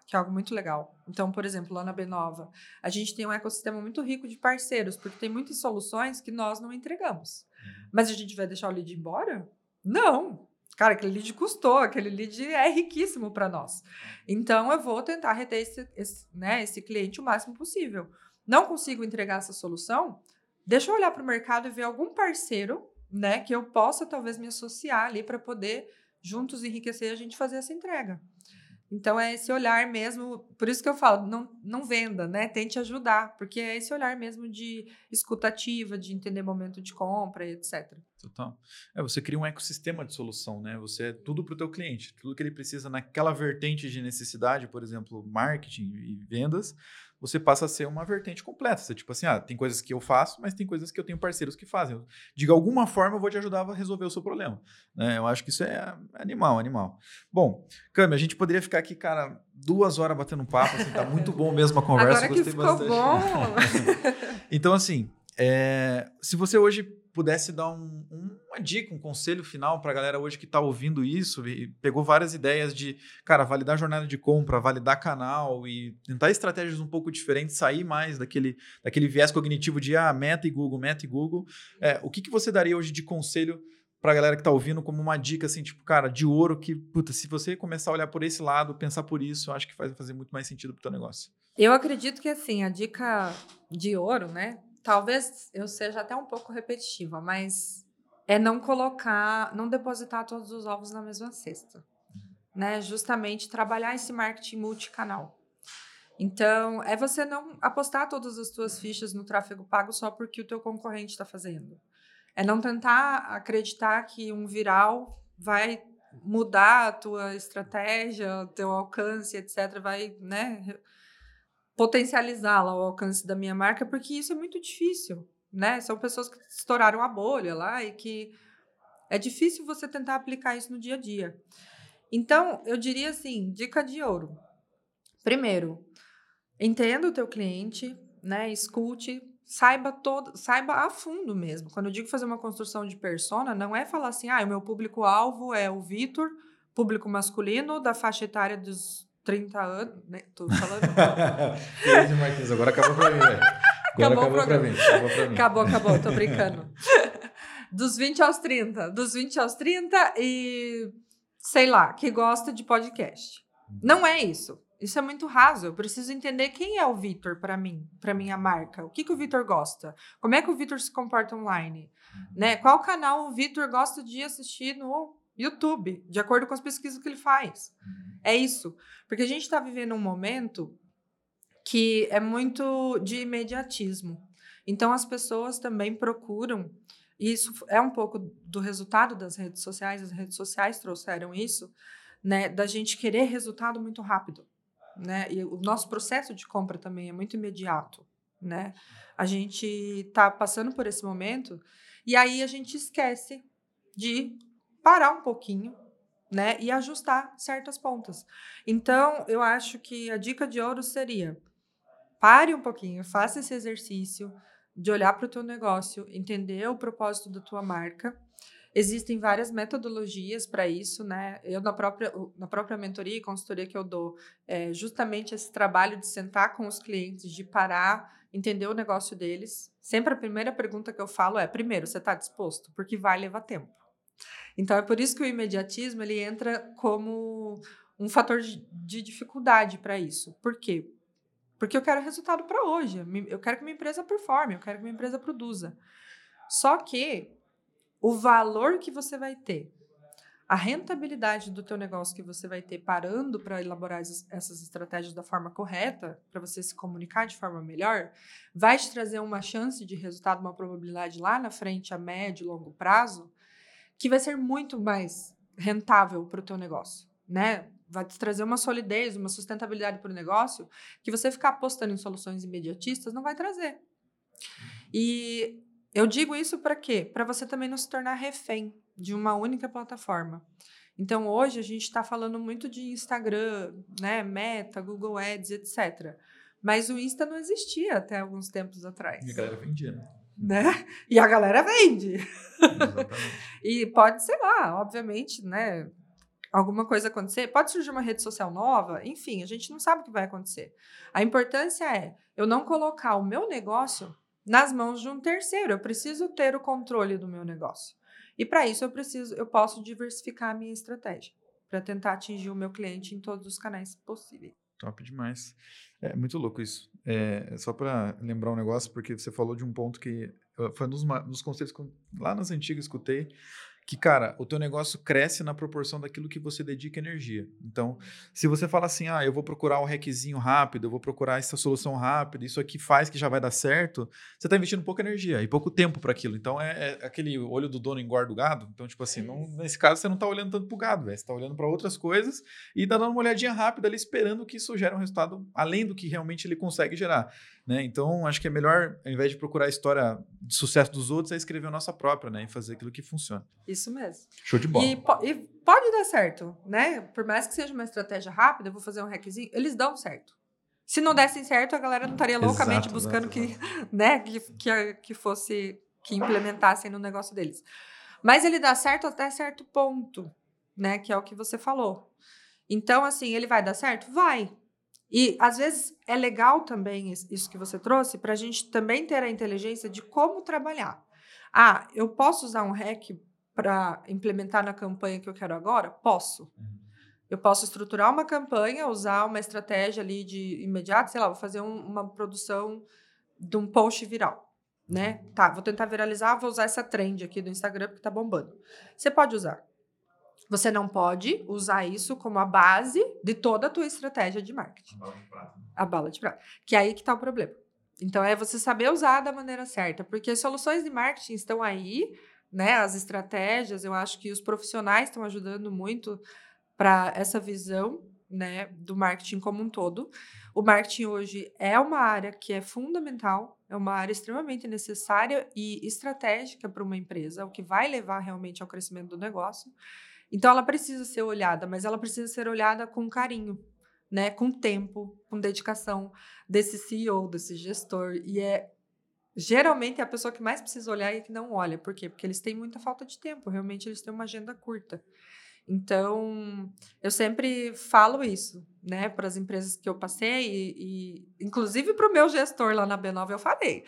que é algo muito legal. Então, por exemplo, lá na B9, a gente tem um ecossistema muito rico de parceiros, porque tem muitas soluções que nós não entregamos. Mas a gente vai deixar o lead embora? Não! Cara, aquele lead custou, aquele lead é riquíssimo para nós. Então, eu vou tentar reter esse cliente o máximo possível. Não consigo entregar essa solução? Deixa eu olhar para o mercado e ver algum parceiro, né, que eu possa talvez me associar ali para poder juntos enriquecer e a gente fazer essa entrega. Então, é esse olhar mesmo, por isso que eu falo, não venda, né? Tente ajudar, porque é esse olhar mesmo de escutativa, de entender momento de compra e etc. Total. Você cria um ecossistema de solução, né? Você é tudo para o teu cliente, tudo que ele precisa naquela vertente de necessidade, por exemplo, marketing e vendas, você passa a ser uma vertente completa. Você, tipo assim, tem coisas que eu faço, mas tem coisas que eu tenho parceiros que fazem. De alguma forma, eu vou te ajudar a resolver o seu problema. Né? Eu acho que isso é animal. Bom, Cami, a gente poderia ficar aqui, cara, 2 horas batendo papo, assim, tá muito bom mesmo a conversa. Agora que ficou bom! Então, assim, se você hoje pudesse dar uma dica, um conselho final para a galera hoje que está ouvindo isso e pegou várias ideias de, cara, validar jornada de compra, validar canal e tentar estratégias um pouco diferentes, sair mais daquele viés cognitivo de meta e Google. O que você daria hoje de conselho para a galera que está ouvindo como uma dica, assim, tipo, cara, de ouro que, se você começar a olhar por esse lado, pensar por isso, eu acho que vai fazer muito mais sentido para o teu negócio. Eu acredito que, assim, a dica de ouro, né? Talvez eu seja até um pouco repetitiva, mas é não depositar todos os ovos na mesma cesta, né? Justamente trabalhar esse marketing multicanal. Então, é você não apostar todas as tuas fichas no tráfego pago só porque o teu concorrente está fazendo. É não tentar acreditar que um viral vai mudar a tua estratégia, o teu alcance, etc., vai, né, potencializar lá o alcance da minha marca, porque isso é muito difícil, né? São pessoas que estouraram a bolha lá e que é difícil você tentar aplicar isso no dia a dia. Então, eu diria assim, dica de ouro. Primeiro, entenda o teu cliente, né? Escute, saiba a fundo mesmo. Quando eu digo fazer uma construção de persona, não é falar assim, o meu público-alvo é o Vitor, público masculino da faixa etária dos 30 anos, né? Tô falando. Martins, agora acabou pra mim, velho. Acabou pra mim. Acabou, tô brincando. Dos 20 aos 30 e, sei lá, que gosta de podcast. Não é isso. Isso é muito raso. Eu preciso entender quem é o Vitor para mim, para minha marca. O que o Vitor gosta? Como é que o Vitor se comporta online? Né? Qual canal o Vitor gosta de assistir no YouTube, de acordo com as pesquisas que ele faz? É isso. Porque a gente está vivendo um momento que é muito de imediatismo. Então, as pessoas também procuram, e isso é um pouco do resultado das redes sociais, as redes sociais trouxeram isso, né, da gente querer resultado muito rápido. Né? E o nosso processo de compra também é muito imediato. Né? A gente está passando por esse momento e aí a gente esquece de parar um pouquinho, né, e ajustar certas pontas. Então, eu acho que a dica de ouro seria: pare um pouquinho, faça esse exercício de olhar para o teu negócio, entender o propósito da tua marca. Existem várias metodologias para isso, né? Eu, na própria mentoria e consultoria que eu dou, justamente esse trabalho de sentar com os clientes, de parar, entender o negócio deles. Sempre a primeira pergunta que eu falo é: primeiro, você está disposto? Porque vai levar tempo. Então, é por isso que o imediatismo ele entra como um fator de dificuldade para isso. Por quê? Porque eu quero resultado para hoje. Eu quero que minha empresa performe, eu quero que minha empresa produza. Só que o valor que você vai ter, a rentabilidade do teu negócio que você vai ter parando para elaborar essas estratégias da forma correta, para você se comunicar de forma melhor, vai te trazer uma chance de resultado, uma probabilidade lá na frente, a médio e longo prazo, que vai ser muito mais rentável para o teu negócio, né? Vai te trazer uma solidez, uma sustentabilidade para o negócio que você ficar apostando em soluções imediatistas não vai trazer. E eu digo isso para quê? Para você também não se tornar refém de uma única plataforma. Então, hoje, a gente está falando muito de Instagram, né, Meta, Google Ads, etc. Mas o Insta não existia até alguns tempos atrás. E a galera vendia, né? E a galera vende. Exatamente. E pode, sei lá, obviamente, né? alguma coisa acontecer, pode surgir uma rede social nova, enfim, a gente não sabe o que vai acontecer. A importância é eu não colocar o meu negócio nas mãos de um terceiro. Eu preciso ter o controle do meu negócio. E para isso eu posso diversificar a minha estratégia para tentar atingir o meu cliente em todos os canais possíveis. Top demais. É muito louco isso. Só para lembrar um negócio, porque você falou de um ponto que foi um dos conselhos que lá nas antigas escutei, que, cara, o teu negócio cresce na proporção daquilo que você dedica energia. Então, se você fala assim, eu vou procurar um hackzinho rápido, eu vou procurar essa solução rápida, isso aqui faz que já vai dar certo, você está investindo pouca energia e pouco tempo para aquilo. Então, é aquele olho do dono engorda o gado. Então, tipo assim, nesse caso, você não está olhando tanto para o gado, véio, você está olhando para outras coisas e está dando uma olhadinha rápida ali, esperando que isso gere um resultado além do que realmente ele consegue gerar. Né? Então, acho que é melhor, ao invés de procurar a história de sucesso dos outros, é escrever a nossa própria, né? E fazer aquilo que funciona. Isso mesmo. Show de bola. E pode dar certo, né? Por mais que seja uma estratégia rápida, eu vou fazer um hackzinho, eles dão certo. Se não dessem certo, a galera não estaria loucamente buscando que implementassem no negócio deles. Mas ele dá certo até certo ponto, né? Que é o que você falou. Então, assim, ele vai dar certo? Vai. E, às vezes, é legal também isso que você trouxe, para a gente também ter a inteligência de como trabalhar. Eu posso usar um hack para implementar na campanha que eu quero agora? Posso. Eu posso estruturar uma campanha, usar uma estratégia ali de imediato, sei lá, vou fazer uma produção de um post viral, né? Tá, vou tentar viralizar, vou usar essa trend aqui do Instagram porque tá bombando. Você pode usar. Você não pode usar isso como a base de toda a tua estratégia de marketing. A bala de prata. A bala de prata. Que é aí que está o problema. Então, é você saber usar da maneira certa. Porque as soluções de marketing estão aí, né? As estratégias, eu acho que os profissionais estão ajudando muito para essa visão, né, do marketing como um todo. O marketing hoje é uma área que é fundamental, é uma área extremamente necessária e estratégica para uma empresa, o que vai levar realmente ao crescimento do negócio. Então, ela precisa ser olhada, mas ela precisa ser olhada com carinho, né? Com tempo, com dedicação desse CEO, desse gestor. E geralmente a pessoa que mais precisa olhar e que não olha. Por quê? Porque eles têm muita falta de tempo. Realmente, eles têm uma agenda curta. Então, eu sempre falo isso, né? Para as empresas que eu passei e inclusive para o meu gestor lá na B9, eu falei,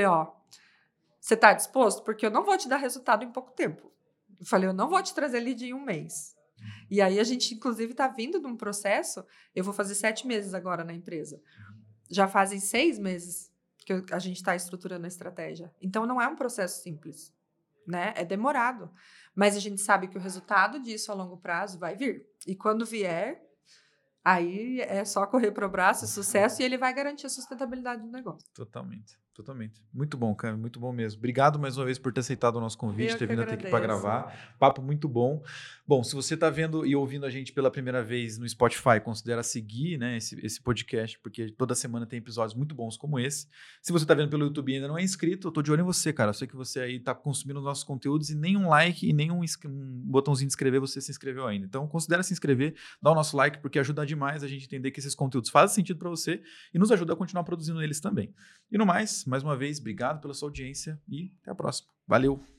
você está disposto? Porque eu não vou te dar resultado em pouco tempo. Eu falei, eu não vou te trazer lead em um mês. E aí, a gente, inclusive, está vindo de um processo. Eu vou fazer 7 meses agora na empresa. Já fazem 6 meses que a gente está estruturando a estratégia. Então, não é um processo simples, né? É demorado. Mas a gente sabe que o resultado disso a longo prazo vai vir. E quando vier, aí é só correr para o braço, sucesso, e ele vai garantir a sustentabilidade do negócio. Totalmente. Muito bom, Cami, muito bom mesmo. Obrigado mais uma vez por ter aceitado o nosso convite, ter vindo até aqui para gravar. Papo muito bom. Bom, se você está vendo e ouvindo a gente pela primeira vez no Spotify, considera seguir, né, esse podcast, porque toda semana tem episódios muito bons como esse. Se você está vendo pelo YouTube e ainda não é inscrito, eu tô de olho em você, cara. Eu sei que você aí está consumindo os nossos conteúdos e nem um like e nem um botãozinho de inscrever você se inscreveu ainda. Então, considera se inscrever, dá o nosso like, porque ajuda demais a gente entender que esses conteúdos fazem sentido para você e nos ajuda a continuar produzindo eles também. E no mais uma vez, obrigado pela sua audiência e até a próxima. Valeu!